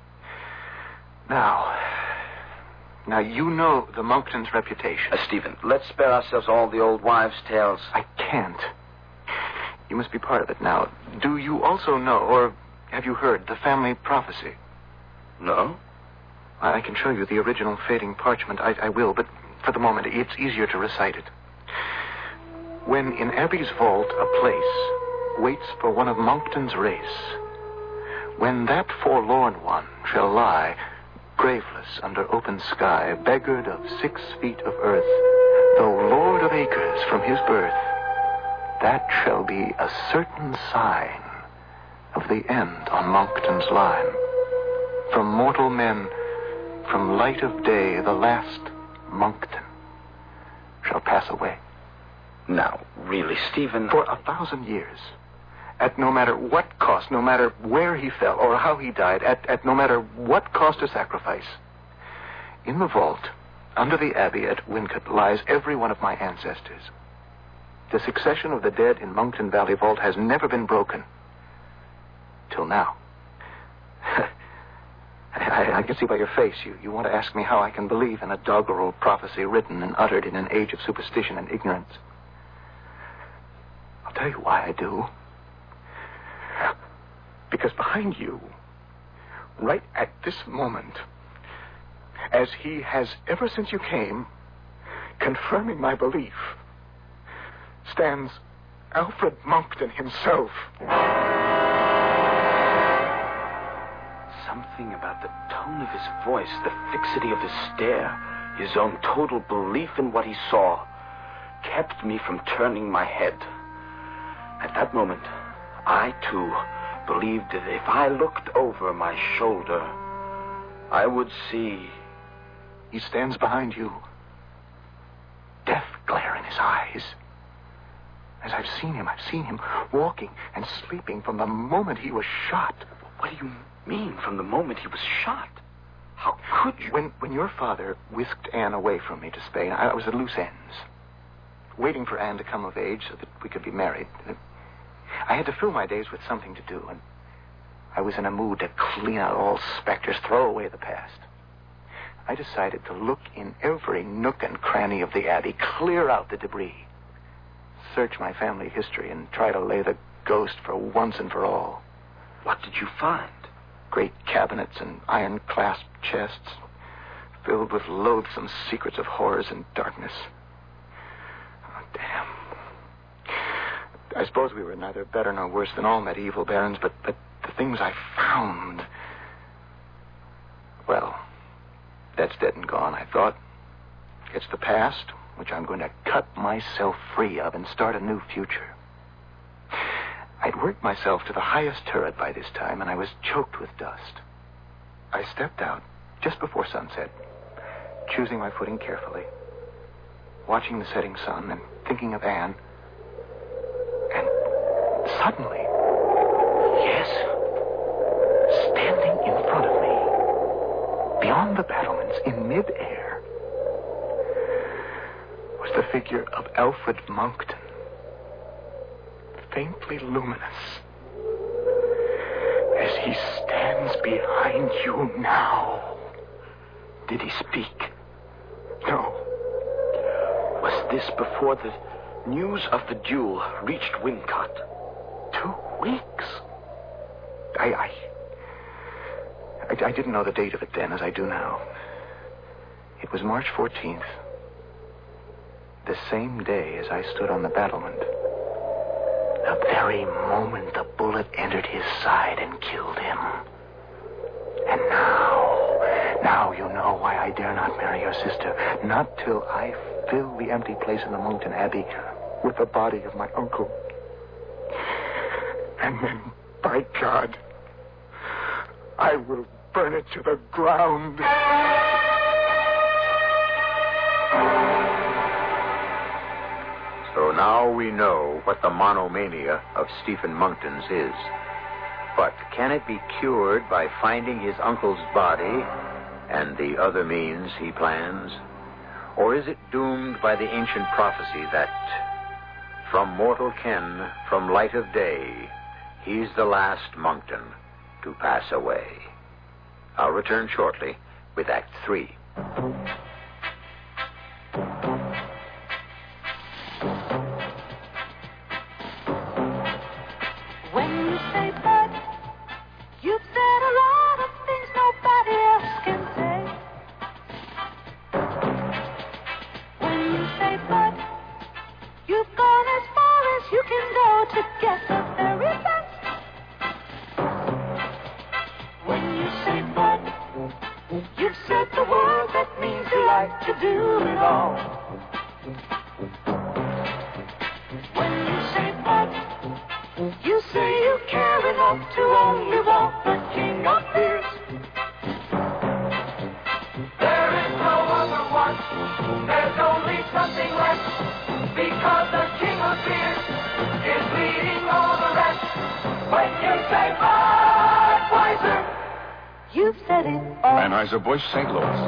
Speaker 4: Now, you know the Monktons' reputation.
Speaker 16: Stephen, let's spare ourselves all the old wives' tales.
Speaker 4: I can't. You must be part of it now. Do you also know, or have you heard, the family prophecy?
Speaker 16: No.
Speaker 4: I can show you the original fading parchment. I will, but for the moment, it's easier to recite it. When in Abbey's vault a place waits for one of Monkton's race, when that forlorn one shall lie, graveless under open sky, beggared of 6 feet of earth, though lord of acres from his birth, that shall be a certain sign of the end on Monkton's line. From mortal men, from light of day, the last Monkton shall pass away.
Speaker 16: Now, really, Stephen...
Speaker 4: For 1,000 years, at no matter what cost, no matter where he fell or how he died, at no matter what cost or sacrifice, in the vault, under the abbey at Wincot, lies every one of my ancestors. The succession of the dead in Monkton Valley Vault has never been broken. Till now. I can see by your face you want to ask me how I can believe in a doggerel prophecy written and uttered in an age of superstition and ignorance. I'll tell you why I do. Because behind you, right at this moment, as he has ever since you came, confirming my belief, stands Alfred Monkton himself.
Speaker 16: Something about the tone of his voice, the fixity of his stare, his own total belief in what he saw, kept me from turning my head. At that moment, I, too, believed that if I looked over my shoulder, I would see...
Speaker 4: He stands behind you. Death glare in his eyes. As I've seen him walking and sleeping from the moment he was shot.
Speaker 16: What do you mean, from the moment he was shot? How could you?
Speaker 4: When your father whisked Anne away from me to Spain, I was at loose ends, waiting for Anne to come of age so that we could be married. I had to fill my days with something to do, and I was in a mood to clean out all specters, throw away the past. I decided to look in every nook and cranny of the Abbey, clear out the debris, search my family history, and try to lay the ghost for once and for all.
Speaker 16: What did you find?
Speaker 4: Great cabinets and iron-clasped chests, filled with loathsome secrets of horrors and darkness. Oh, damn. I suppose we were neither better nor worse than all medieval barons, but the things I found... Well, that's dead and gone, I thought. It's the past, which I'm going to cut myself free of and start a new future. I'd worked myself to the highest turret by this time, and I was choked with dust. I stepped out just before sunset, choosing my footing carefully, watching the setting sun and thinking of Anne. And suddenly, yes, standing in front of me, beyond the battlements, in mid-air, was the figure of Alfred Monkton. Faintly luminous. he stands behind you now. Did he speak? No.
Speaker 16: Was this before the news of the duel reached Wincott?
Speaker 4: 2 weeks? I didn't know the date of it then as I do now. It was March 14th. The same day as I stood on the battlement. The very moment the bullet entered his side and killed him. And now you know why I dare not marry your sister. Not till I fill the empty place in the Monkton Abbey with the body of my uncle. And then, by God, I will burn it to the ground.
Speaker 12: So now we know what the monomania of Stephen Monkton's is. But can it be cured by finding his uncle's body and the other means he plans? Or is it doomed by the ancient prophecy that from mortal ken, from light of day, he's the last Monkton to pass away? I'll return shortly with Act 3.
Speaker 17: When you say but, you've said a lot of things nobody else can say. When you say but, you've gone as far as you can go to get the very best. When you say but, you've said the word that means you like to do it all. When you say but, you say you care enough to only want the king of fears. There is no other one. There's only something left. Because the king of fears is leading all the rest. When you say Budweiser, you've said it all.
Speaker 20: Anheuser-Busch, St. Louis.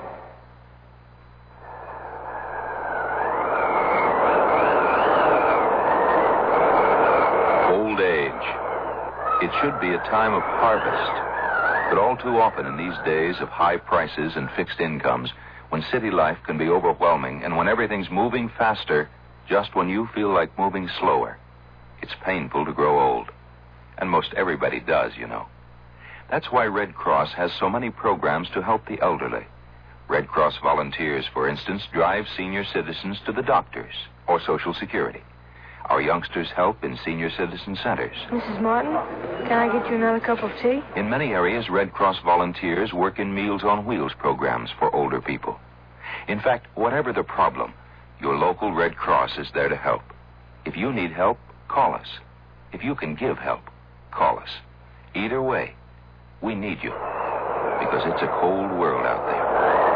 Speaker 21: Old age. It should be a time of harvest. But all too often in these days of high prices and fixed incomes, when city life can be overwhelming and when everything's moving faster, just when you feel like moving slower, it's painful to grow old. And most everybody does, you know. That's why Red Cross has so many programs to help the elderly. Red Cross volunteers, for instance, drive senior citizens to the doctors or Social Security. Our youngsters help in senior citizen centers.
Speaker 22: Mrs. Martin, can I get you another cup of tea?
Speaker 21: In many areas, Red Cross volunteers work in Meals on Wheels programs for older people. In fact, whatever the problem, your local Red Cross is there to help. If you need help, call us. If you can give help, call us. Either way, we need you. Because it's a cold world out there.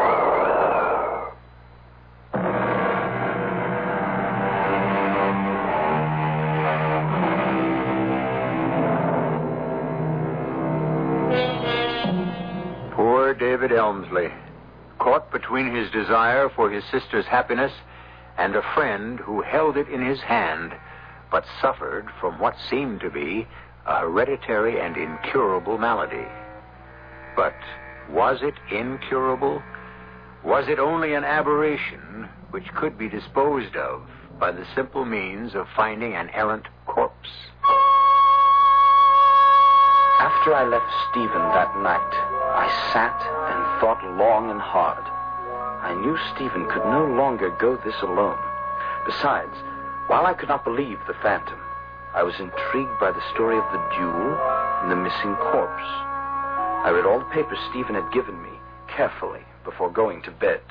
Speaker 12: Poor David Elmsley, caught between his desire for his sister's happiness and a friend who held it in his hand, but suffered from what seemed to be a hereditary and incurable malady. But was it incurable? Was it only an aberration which could be disposed of by the simple means of finding an errant corpse?
Speaker 16: After I left Stephen that night, I sat and thought long and hard. I knew Stephen could no longer go this alone. Besides, while I could not believe the phantom, I was intrigued by the story of the duel and the missing corpse. I read all the papers Stephen had given me carefully before going to bed.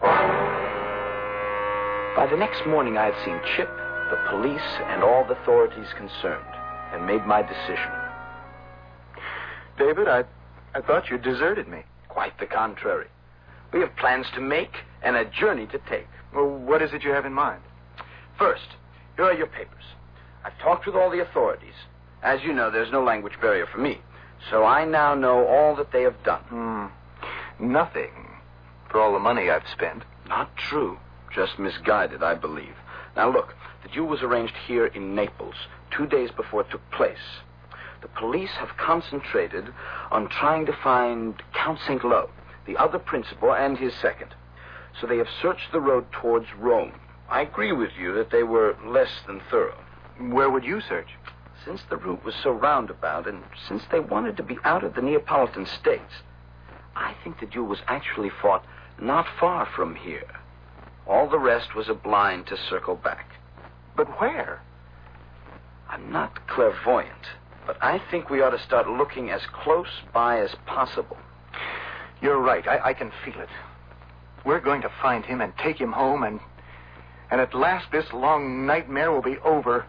Speaker 16: By the next morning, I had seen Chip, the police, and all the authorities concerned, and made my decision.
Speaker 4: David, I thought you deserted me.
Speaker 16: Quite the contrary. We have plans to make and a journey to take.
Speaker 4: Well, what is it you have in mind?
Speaker 16: First, here are your papers. I've talked with all the authorities. As you know, there's no language barrier for me. So I now know all that they have done.
Speaker 4: Nothing. For all the money I've spent.
Speaker 16: Not true. Just misguided, I believe. Now look, the duel was arranged here in Naples 2 days before it took place. The police have concentrated on trying to find Count St. Lo, the other principal, and his second. So they have searched the road towards Rome. I agree with you that they were less than thorough.
Speaker 4: Where would you search?
Speaker 16: Since the route was so roundabout, and since they wanted to be out of the Neapolitan states, I think the duel was actually fought not far from here. All the rest was a blind to circle back.
Speaker 4: But where?
Speaker 16: I'm not clairvoyant, but I think we ought to start looking as close by as possible.
Speaker 4: You're right. I can feel it. We're going to find him and take him home, and at last this long nightmare will be over.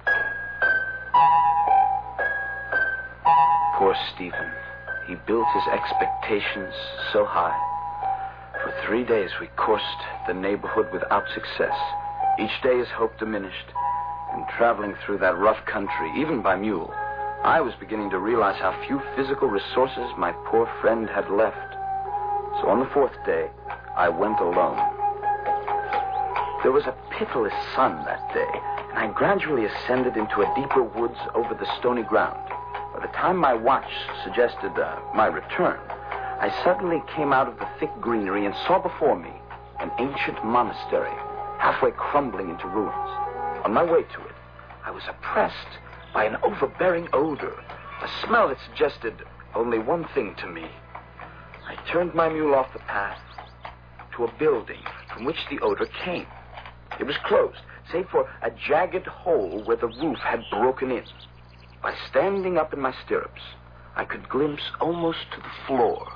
Speaker 16: Poor Stephen. He built his expectations so high. For 3 days we coursed the neighborhood without success. Each day his hope diminished. And traveling through that rough country, even by mule, I was beginning to realize how few physical resources my poor friend had left. So on the 4th day, I went alone. There was a pitiless sun that day, and I gradually ascended into a deeper woods over the stony ground. By the time my watch suggested my return, I suddenly came out of the thick greenery and saw before me an ancient monastery, halfway crumbling into ruins. On my way to it, I was oppressed by an overbearing odor, a smell that suggested only one thing to me. I turned my mule off the path to a building from which the odor came. It was closed, save for a jagged hole where the roof had broken in. By standing up in my stirrups, I could glimpse almost to the floor.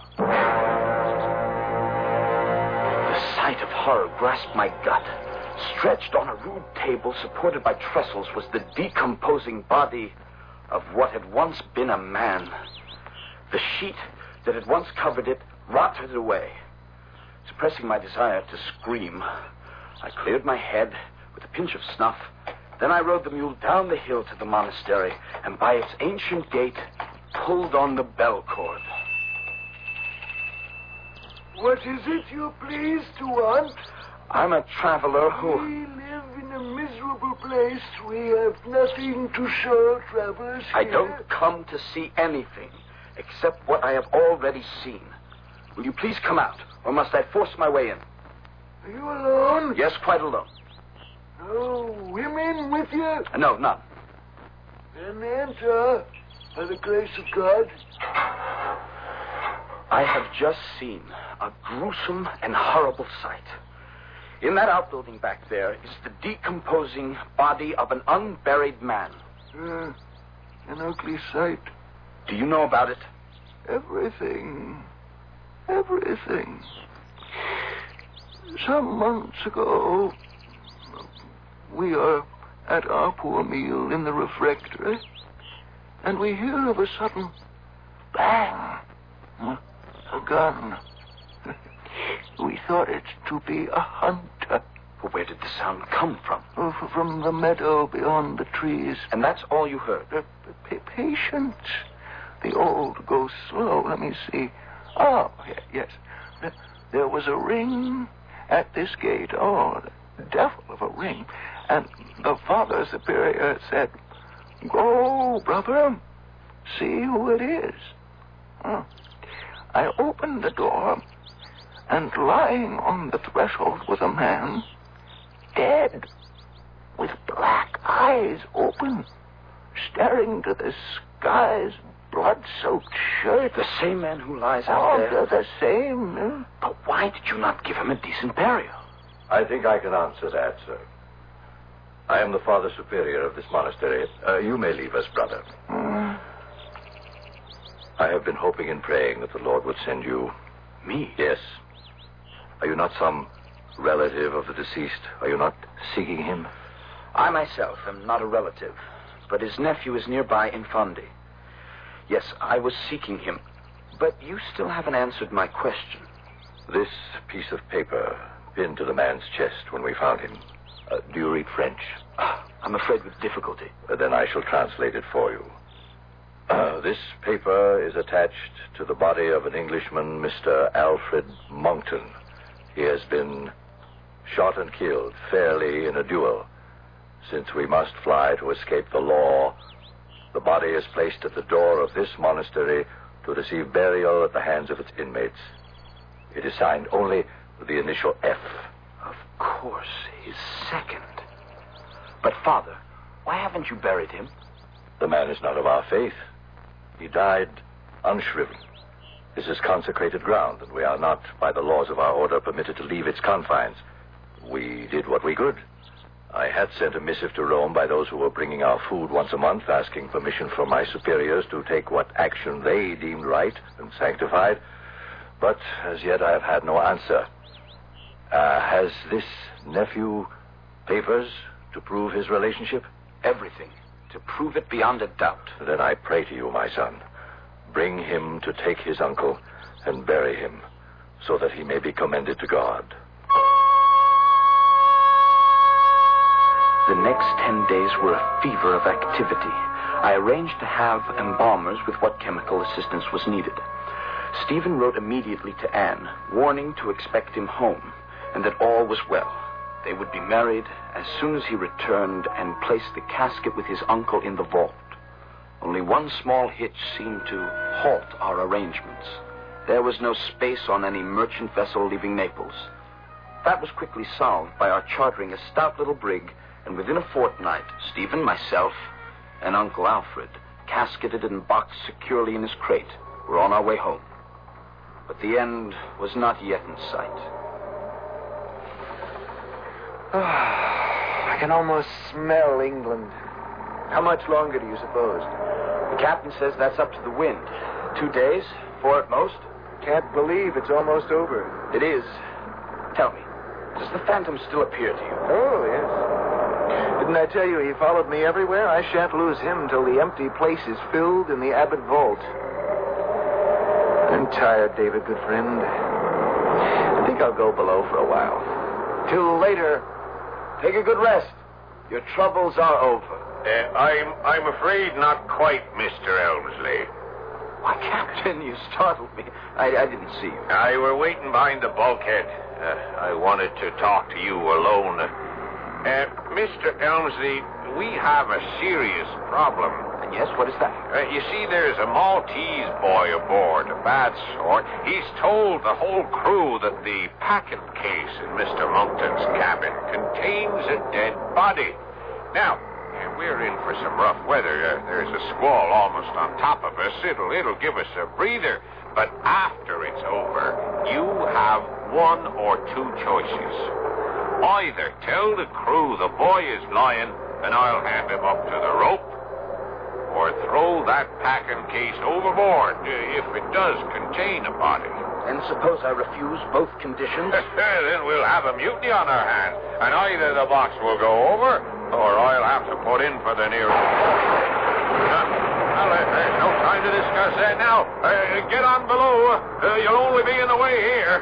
Speaker 16: The sight of horror grasped my gut. Stretched on a rude table supported by trestles was the decomposing body of what had once been a man. The sheet that had once covered it rotted away. Suppressing my desire to scream, I cleared my head with a pinch of snuff. Then I rode the mule down the hill to the monastery, and by its ancient gate, pulled on the bell cord.
Speaker 5: What is it you please to want?
Speaker 16: I'm a traveler who...
Speaker 5: We live in a miserable place. We have nothing to show travelers here.
Speaker 16: I don't come to see anything, except what I have already seen. Will you please come out, or must I force my way in?
Speaker 5: Are you alone?
Speaker 16: Yes, quite alone.
Speaker 5: No women with you?
Speaker 16: No, none.
Speaker 5: Then enter, by the grace of God.
Speaker 16: I have just seen a gruesome and horrible sight. In that outbuilding back there is the decomposing body of an unburied man.
Speaker 5: An ugly sight.
Speaker 16: Do you know about it?
Speaker 5: Everything. Everything. Some months ago, we are at our poor meal in the refectory, and we hear of a sudden bang. A gun. We thought it to be a hunter.
Speaker 16: But where did the sound come from?
Speaker 5: Oh, from the meadow beyond the trees.
Speaker 16: And that's all you heard?
Speaker 5: Patience. The old goes slow. Let me see. Oh, yes. There was a ring at this gate. Oh, the devil of a ring. And the Father Superior said, "Go, brother. See who it is." Oh. I opened the door, and lying on the threshold was a man, dead, with black eyes open, staring to the sky's blood-soaked shirt.
Speaker 16: The same man who lies out there?
Speaker 5: The same.
Speaker 16: But why did you not give him a decent burial?
Speaker 20: I think I can answer that, sir. I am the Father Superior of this monastery. You may leave us, brother. I have been hoping and praying that the Lord would send you.
Speaker 16: Me?
Speaker 20: Yes. Are you not some relative of the deceased? Are you not seeking him?
Speaker 16: I myself am not a relative, but his nephew is nearby in Fondi. Yes, I was seeking him, but you still haven't answered my question.
Speaker 20: This piece of paper pinned to the man's chest when we found him. Do you read French?
Speaker 16: I'm afraid with difficulty.
Speaker 20: Then I shall translate it for you. This paper is attached to the body of an Englishman, Mr. Alfred Monckton. He has been shot and killed fairly in a duel. Since we must fly to escape the law The body is placed at the door of this monastery to receive burial at the hands of its inmates. It is signed only with the initial F.
Speaker 16: Of course, his second. But, Father, why haven't you buried him?
Speaker 20: The man is not of our faith. He died unshriven. This is consecrated ground, and we are not, by the laws of our order, permitted to leave its confines. We did what we could. I had sent a missive to Rome by those who were bringing our food once a month, asking permission from my superiors to take what action they deemed right and sanctified. But as yet I have had no answer. Has this nephew papers to prove his relationship?
Speaker 16: Everything. To prove it beyond a doubt.
Speaker 20: Then I pray to you, my son. Bring him to take his uncle and bury him, so that he may be commended to God.
Speaker 16: The next 10 days were a fever of activity. I arranged to have embalmers with what chemical assistance was needed. Stephen wrote immediately to Anne, warning to expect him home, and that all was well. They would be married as soon as he returned and placed the casket with his uncle in the vault. Only one small hitch seemed to halt our arrangements. There was no space on any merchant vessel leaving Naples. That was quickly solved by our chartering a stout little brig, and within a fortnight, Stephen, myself, and Uncle Alfred, casketed and boxed securely in his crate, were on our way home. But the end was not yet in sight.
Speaker 4: I can almost smell England. How much longer do you suppose?
Speaker 16: The captain says that's up to the wind. 2 days, 4 at most.
Speaker 4: Can't believe it's almost over.
Speaker 16: It is. Tell me, does the Phantom still appear to you?
Speaker 4: Oh, yes. Didn't I tell you he followed me everywhere? I shan't lose him till the empty place is filled in the Abbot vault. I'm tired, David, good friend. I think I'll go below for a while. Till later. Take a good rest. Your troubles are over.
Speaker 6: I'm afraid not quite, Mr. Elmsley.
Speaker 16: Why, Captain, you startled me. I didn't see you.
Speaker 6: I were waiting behind the bulkhead. I wanted to talk to you alone. Mr. Elmsley, we have a serious problem.
Speaker 16: Yes, what is that?
Speaker 6: You see, there's a Maltese boy aboard, a bad sort. He's told the whole crew that the packet case in Mr. Monkton's cabin contains a dead body. Now, we're in for some rough weather. There's a squall almost on top of us. It'll give us a breather. But after it's over, you have 1 or 2 choices. Either tell the crew the boy is lying and I'll hand him up to the rope, or throw that packing case overboard if it does contain a body.
Speaker 16: And suppose I refuse both conditions?
Speaker 6: Then we'll have a mutiny on our hands, and either the box will go over, or I'll have to put in for the nearest. Well, there's no time to discuss that now. Get on below. You'll only be in the way here.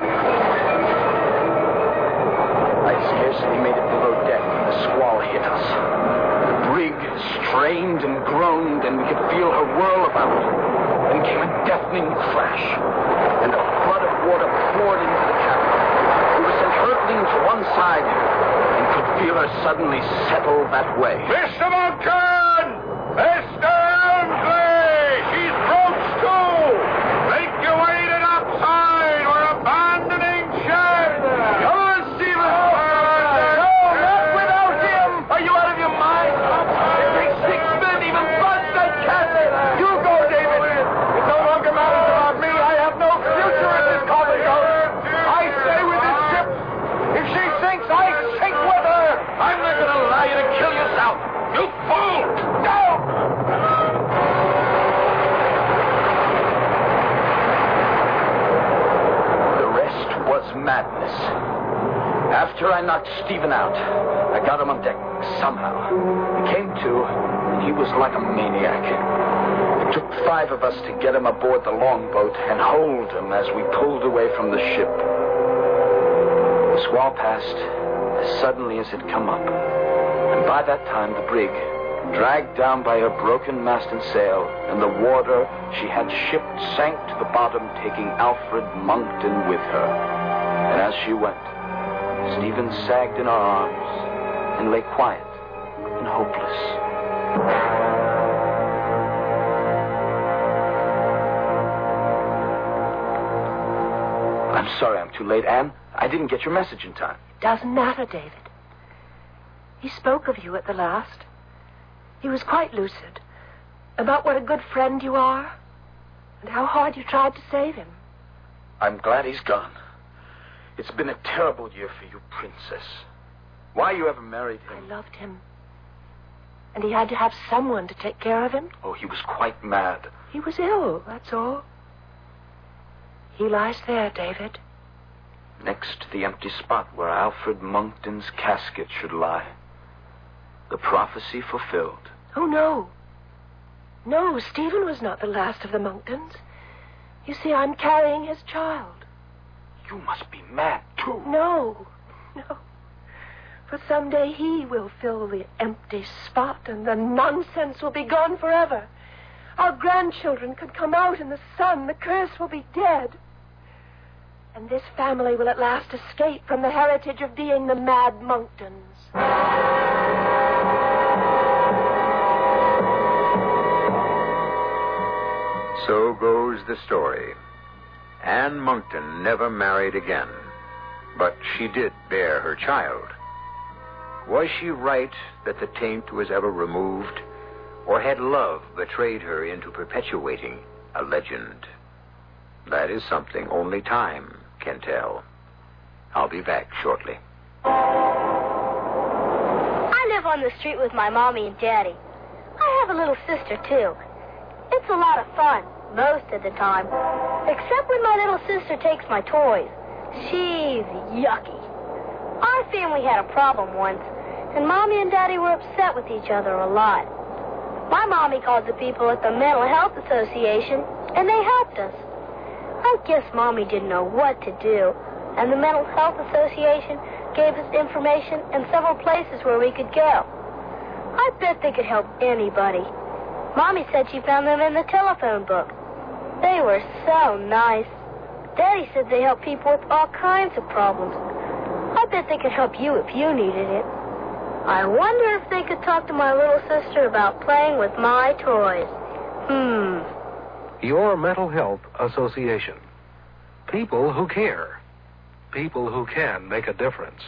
Speaker 16: I scarcely made it below deck when the squall hit us. The brig strained and groaned, and we could feel her whirl about. Then came a deafening crash, and a flood of water poured into the cabin. We were sent hurtling to one side, and could feel her suddenly settle that way.
Speaker 6: Mr. Monkton! Mr. Elmsley! She's broached to! Make your way to dockside! We're abandoning ship!
Speaker 4: Come on, Stephen! No, not without him! Are you out of your mind? It takes 6 men, even bugs that can't. You go, David! It no longer matters about me. I have no future if this coffin goes. I stay with this ship. If she sinks, I sink with her. I'm not going to allow you to kill yourself. You fool! No!
Speaker 16: The rest was madness. After I knocked Stephen out, I got him on deck somehow. He came to, and he was like a maniac. It took 5 of us to get him aboard the longboat and hold him as we pulled away from the ship. The squall passed as suddenly as it come up, and by that time the brig, dragged down by her broken mast and sail, and the water she had shipped sank to the bottom, taking Alfred Monkton with her. And as she went, Stephen sagged in our arms and lay quiet and hopeless.
Speaker 13: I'm sorry I'm too late, Anne. I didn't get your message in time.
Speaker 15: Doesn't matter, David. He spoke of you at the last. He was quite lucid about what a good friend you are and how hard you tried to save him.
Speaker 13: I'm glad he's gone. It's been a terrible year for you, Princess. Why you ever married him?
Speaker 15: I loved him. And he had to have someone to take care of him.
Speaker 13: Oh, he was quite mad.
Speaker 15: He was ill, that's all. He lies there, David.
Speaker 13: Next to the empty spot where Alfred Monckton's casket should lie. The prophecy fulfilled.
Speaker 15: Oh, no. No, Stephen was not the last of the Monktons. You see, I'm carrying his child.
Speaker 13: You must be mad, too.
Speaker 15: No. For someday he will fill the empty spot, and the nonsense will be gone forever. Our grandchildren can come out in the sun. The curse will be dead. And this family will at last escape from the heritage of being the Mad Monktons.
Speaker 12: So goes the story. Anne Monckton never married again, but she did bear her child. Was she right that the taint was ever removed, or had love betrayed her into perpetuating a legend? That is something only time can tell. I'll be back shortly.
Speaker 7: I live on the street with my mommy and daddy. I have a little sister, too. It's a lot of fun, most of the time. Except when my little sister takes my toys. She's yucky. Our family had a problem once, and Mommy and Daddy were upset with each other a lot. My mommy called the people at the Mental Health Association, and they helped us. I guess Mommy didn't know what to do, and the Mental Health Association gave us information and several places where we could go. I bet they could help anybody. Mommy said she found them in the telephone book. They were so nice. Daddy said they help people with all kinds of problems. I bet they could help you if you needed it. I wonder if they could talk to my little sister about playing with my toys.
Speaker 18: Your Mental Health Association. People who care. People who can make a difference.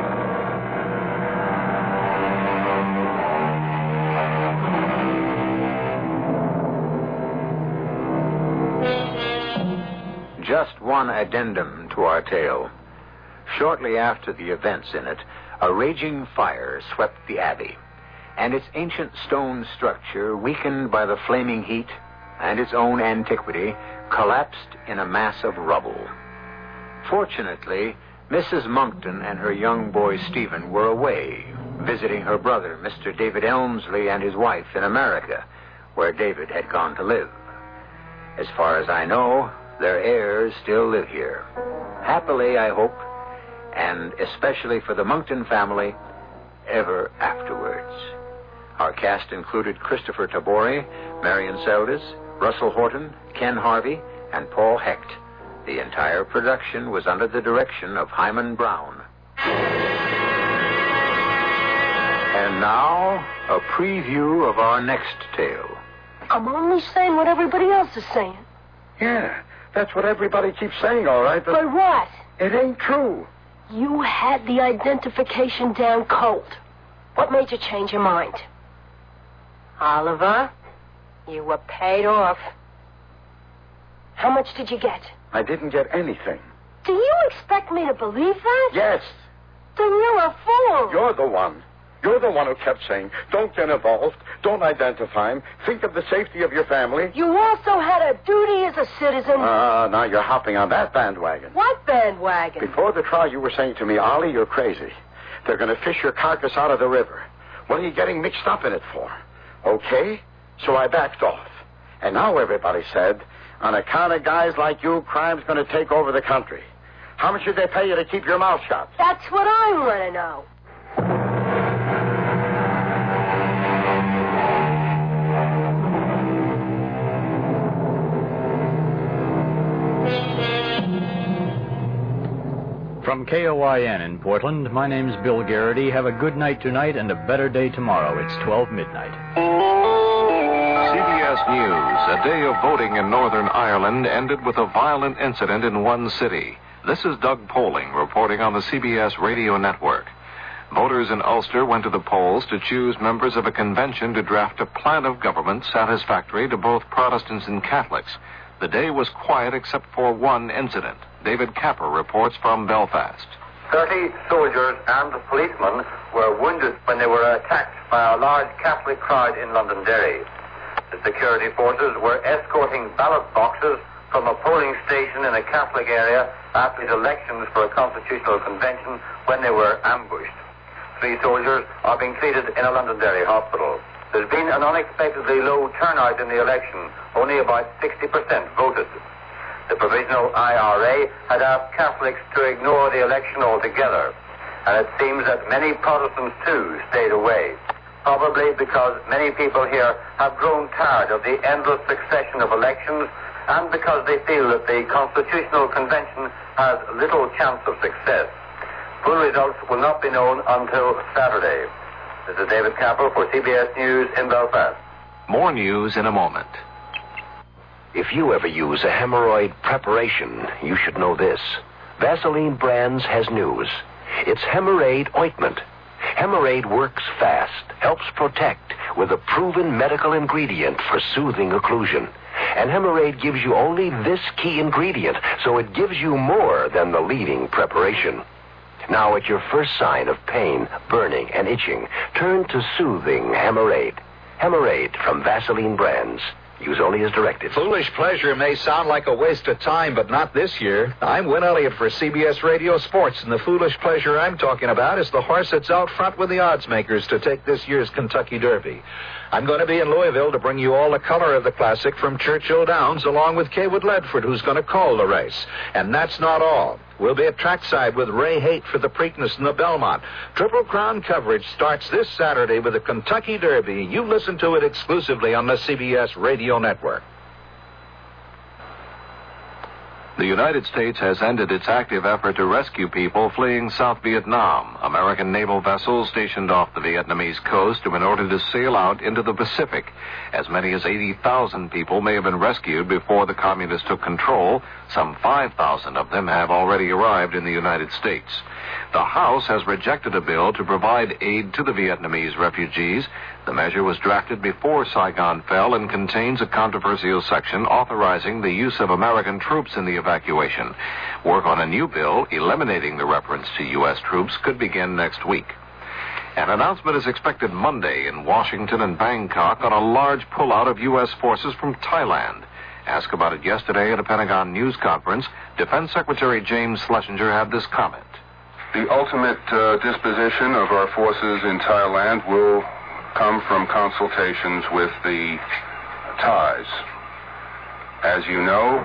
Speaker 12: Just one addendum to our tale. Shortly after the events in it, a raging fire swept the abbey, and its ancient stone structure, weakened by the flaming heat and its own antiquity, collapsed in a mass of rubble. Fortunately, Mrs. Monckton and her young boy Stephen were away, visiting her brother, Mr. David Elmsley, and his wife in America, where David had gone to live. As far as I know, their heirs still live here. Happily, I hope, and especially for the Monckton family, ever afterwards. Our cast included Christopher Tabori, Marion Seldes, Russell Horton, Ken Harvey, and Paul Hecht. The entire production was under the direction of Hyman Brown. And now, a preview of our next tale.
Speaker 15: I'm only saying what everybody else is saying.
Speaker 14: Yeah, that's what everybody keeps saying, all right.
Speaker 15: But what?
Speaker 14: It ain't true.
Speaker 15: You had the identification down cold. What made you change your mind? Oliver, you were paid off. How much did you get?
Speaker 14: I didn't get anything.
Speaker 15: Do you expect me to believe that?
Speaker 14: Yes.
Speaker 15: Then you're a fool.
Speaker 14: You're the one. You're the one who kept saying, don't get involved, don't identify him, think of the safety of your family.
Speaker 15: You also had a duty as a citizen.
Speaker 14: Now you're hopping on that bandwagon.
Speaker 15: What bandwagon?
Speaker 14: Before the trial, you were saying to me, Ollie, you're crazy. They're going to fish your carcass out of the river. What are you getting mixed up in it for? Okay, so I backed off. And now everybody said, on account of guys like you, crime's going to take over the country. How much did they pay you to keep your mouth shut?
Speaker 15: That's what I want to know.
Speaker 1: From KOIN in Portland, my name's Bill Garrity. Have a good night tonight and a better day tomorrow. It's 12 midnight.
Speaker 2: CBS News. A day of voting in Northern Ireland ended with a violent incident in one city. This is Doug Poling reporting on the CBS Radio Network. Voters in Ulster went to the polls to choose members of a convention to draft a plan of government satisfactory to both Protestants and Catholics. The day was quiet except for one incident. David Capper reports from Belfast.
Speaker 9: 30 soldiers and policemen were wounded when they were attacked by a large Catholic crowd in Londonderry. The security forces were escorting ballot boxes from a polling station in a Catholic area after the elections for a constitutional convention when they were ambushed. 3 soldiers are being treated in a Londonderry hospital. There's been an unexpectedly low turnout in the election. Only about 60% voted. The Provisional IRA had asked Catholics to ignore the election altogether, and it seems that many Protestants too stayed away, probably because many people here have grown tired of the endless succession of elections and because they feel that the Constitutional Convention has little chance of success. Full results will not be known until Saturday. This is David Capper for CBS News in Belfast.
Speaker 2: More news in a moment.
Speaker 3: If you ever use a hemorrhoid preparation, you should know this. Vaseline Brands has news. It's Hemorrhoid Ointment. Hemorrhoid works fast, helps protect with a proven medical ingredient for soothing occlusion. And Hemorrhoid gives you only this key ingredient, so it gives you more than the leading preparation. Now, at your first sign of pain, burning, and itching, turn to soothing Hemorrhoid. Hemorrhoid from Vaseline Brands. Use only as directed.
Speaker 14: Foolish pleasure may sound like a waste of time, but not this year. I'm Win Elliott for CBS Radio Sports, and the foolish pleasure I'm talking about is the horse that's out front with the odds makers to take this year's Kentucky Derby. I'm going to be in Louisville to bring you all the color of the classic from Churchill Downs, along with Kaywood Ledford, who's going to call the race. And that's not all. We'll be at trackside with Ray Haight for the Preakness and the Belmont. Triple Crown coverage starts this Saturday with the Kentucky Derby. You listen to it exclusively on the CBS Radio Network.
Speaker 2: The United States has ended its active effort to rescue people fleeing South Vietnam. American naval vessels stationed off the Vietnamese coast have been ordered to sail out into the Pacific. As many as 80,000 people may have been rescued before the communists took control. Some 5,000 of them have already arrived in the United States. The House has rejected a bill to provide aid to the Vietnamese refugees. The measure was drafted before Saigon fell and contains a controversial section authorizing the use of American troops in the evacuation. Work on a new bill eliminating the reference to U.S. troops could begin next week. An announcement is expected Monday in Washington and Bangkok on a large pullout of U.S. forces from Thailand. Asked about it yesterday at a Pentagon news conference, Defense Secretary James Schlesinger had this comment.
Speaker 10: The ultimate disposition of our forces in Thailand will come from consultations with the Thais. As you know,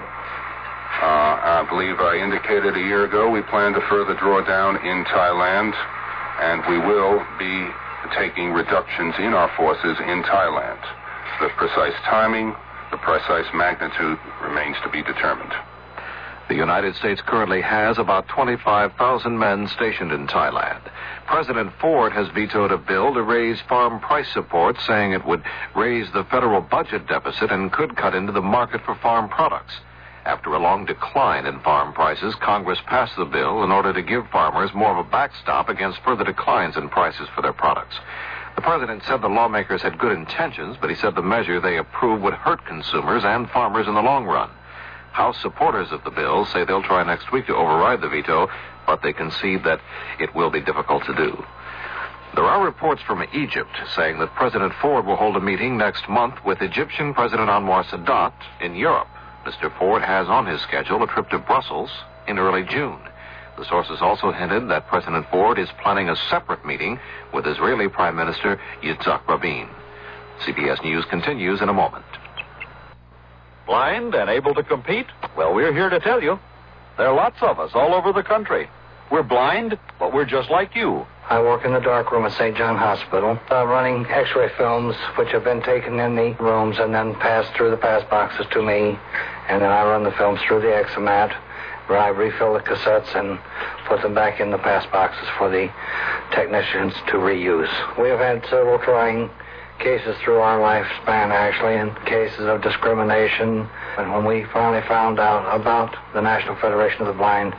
Speaker 10: I believe I indicated a year ago, we plan to further draw down in Thailand, and we will be taking reductions in our forces in Thailand. The precise timing, the precise magnitude remains to be determined.
Speaker 2: The United States currently has about 25,000 men stationed in Thailand. President Ford has vetoed a bill to raise farm price support, saying it would raise the federal budget deficit and could cut into the market for farm products. After a long decline in farm prices, Congress passed the bill in order to give farmers more of a backstop against further declines in prices for their products. The president said the lawmakers had good intentions, but he said the measure they approved would hurt consumers and farmers in the long run. House supporters of the bill say they'll try next week to override the veto, but they concede that it will be difficult to do. There are reports from Egypt saying that President Ford will hold a meeting next month with Egyptian President Anwar Sadat in Europe. Mr. Ford has on his schedule a trip to Brussels in early June. The sources also hinted that President Ford is planning a separate meeting with Israeli Prime Minister Yitzhak Rabin. CBS News continues in a moment.
Speaker 21: Blind and able to compete? Well, we're here to tell you. There are lots of us all over the country. We're blind, but we're just like you.
Speaker 23: I work in the darkroom at St. John Hospital, running x-ray films which have been taken in the rooms and then passed through the pass boxes to me. And then I run the films through the Exomat, where I refill the cassettes and put them back in the pass boxes for the technicians to reuse. We have had several trying cases through our lifespan, actually, and cases of discrimination. And when we finally found out about the National Federation of the Blind,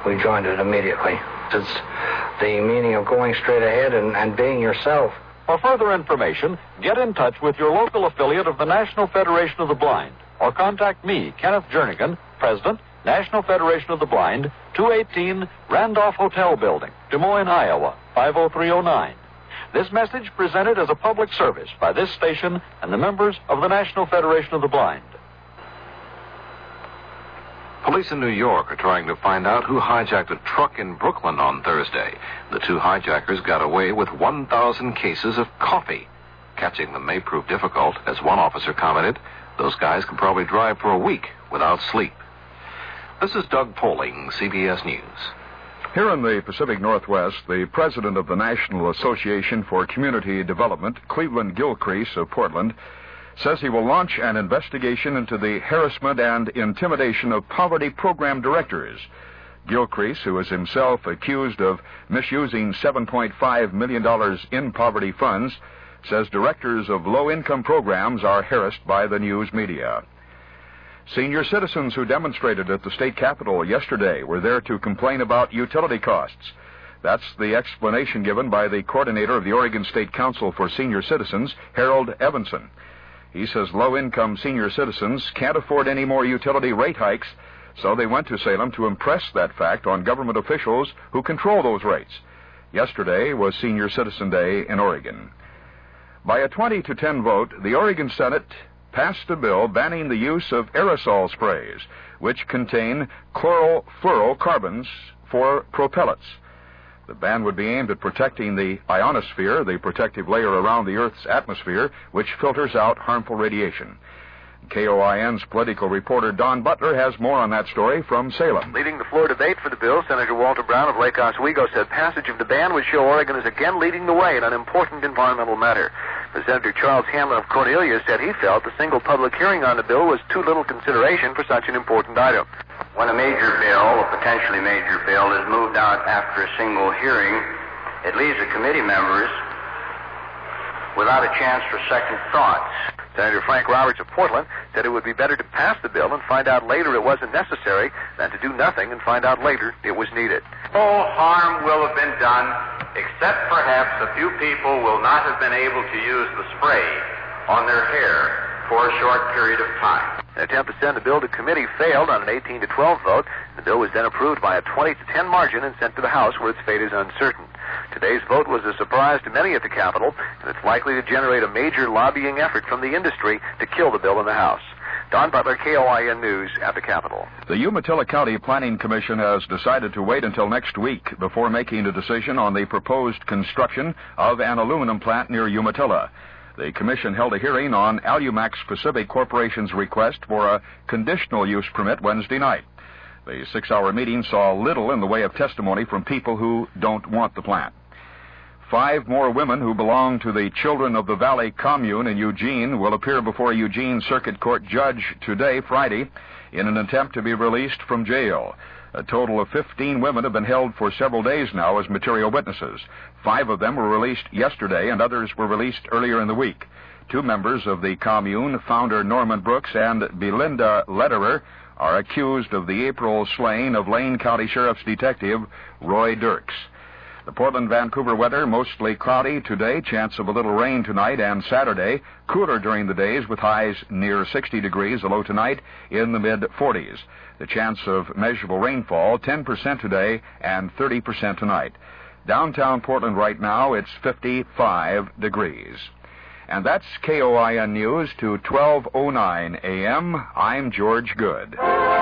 Speaker 23: we joined it immediately. It's the meaning of going straight ahead and being yourself.
Speaker 8: For further information, get in touch with your local affiliate of the National Federation of the Blind, or contact me, Kenneth Jernigan, President, National Federation of the Blind, 218 Randolph Hotel Building, Des Moines, Iowa, 50309. This message presented as a public service by this station and the members of the National Federation of the Blind.
Speaker 2: Police in New York are trying to find out who hijacked a truck in Brooklyn on Thursday. The two hijackers got away with 1,000 cases of coffee. Catching them may prove difficult. As one officer commented, those guys could probably drive for a week without sleep. This is Doug Poling, CBS News.
Speaker 11: Here in the Pacific Northwest, the president of the National Association for Community Development, Cleveland Gilcrease of Portland, says he will launch an investigation into the harassment and intimidation of poverty program directors. Gilcrease, who is himself accused of misusing $7.5 million in poverty funds, says directors of low-income programs are harassed by the news media. Senior citizens who demonstrated at the state capitol yesterday were there to complain about utility costs. That's the explanation given by the coordinator of the Oregon State Council for Senior Citizens, Harold Evanson. He says low-income senior citizens can't afford any more utility rate hikes, so they went to Salem to impress that fact on government officials who control those rates. Yesterday was Senior Citizen Day in Oregon. By a 20-10 vote, the Oregon Senate passed a bill banning the use of aerosol sprays, which contain chlorofluorocarbons for propellants. The ban would be aimed at protecting the ionosphere, the protective layer around the Earth's atmosphere, which filters out harmful radiation. KOIN's political reporter Don Butler has more on that story from Salem.
Speaker 19: Leading the floor debate for the bill, Senator Walter Brown of Lake Oswego said passage of the ban would show Oregon is again leading the way in an important environmental matter. But Senator Charles Hamlin of Cornelia said he felt the single public hearing on the bill was too little consideration for such an important item.
Speaker 9: When a major bill, a potentially major bill, is moved out after a single hearing, it leaves the committee members without a chance for second thoughts.
Speaker 19: Senator Frank Roberts of Portland said it would be better to pass the bill and find out later it wasn't necessary than to do nothing and find out later it was needed.
Speaker 9: No harm will have been done, except perhaps a few people will not have been able to use the spray on their hair for a short period of time.
Speaker 19: An attempt to send the bill to committee failed on an 18-12 vote. The bill was then approved by a 20-10 margin and sent to the House, where its fate is uncertain. Today's vote was a surprise to many at the Capitol, and it's likely to generate a major lobbying effort from the industry to kill the bill in the House. Don Butler, KOIN News at the Capitol.
Speaker 11: The Umatilla County Planning Commission has decided to wait until next week before making a decision on the proposed construction of an aluminum plant near Umatilla. The commission held a hearing on Alumax Pacific Corporation's request for a conditional use permit Wednesday night. The 6-hour meeting saw little in the way of testimony from people who don't want the plant. 5 more women who belong to the Children of the Valley Commune in Eugene will appear before a Eugene Circuit Court judge today, Friday, in an attempt to be released from jail. A total of 15 women have been held for several days now as material witnesses. 5 of them were released yesterday, and others were released earlier in the week. 2 members of the commune, founder Norman Brooks and Belinda Lederer, are accused of the April slaying of Lane County Sheriff's Detective Roy Dirks. The Portland-Vancouver weather, mostly cloudy today, chance of a little rain tonight and Saturday. Cooler during the days with highs near 60 degrees, a low tonight in the mid-40s. The chance of measurable rainfall, 10% today and 30% tonight. Downtown Portland right now, it's 55 degrees. And that's KOIN News to 12:09 a.m. I'm George Good.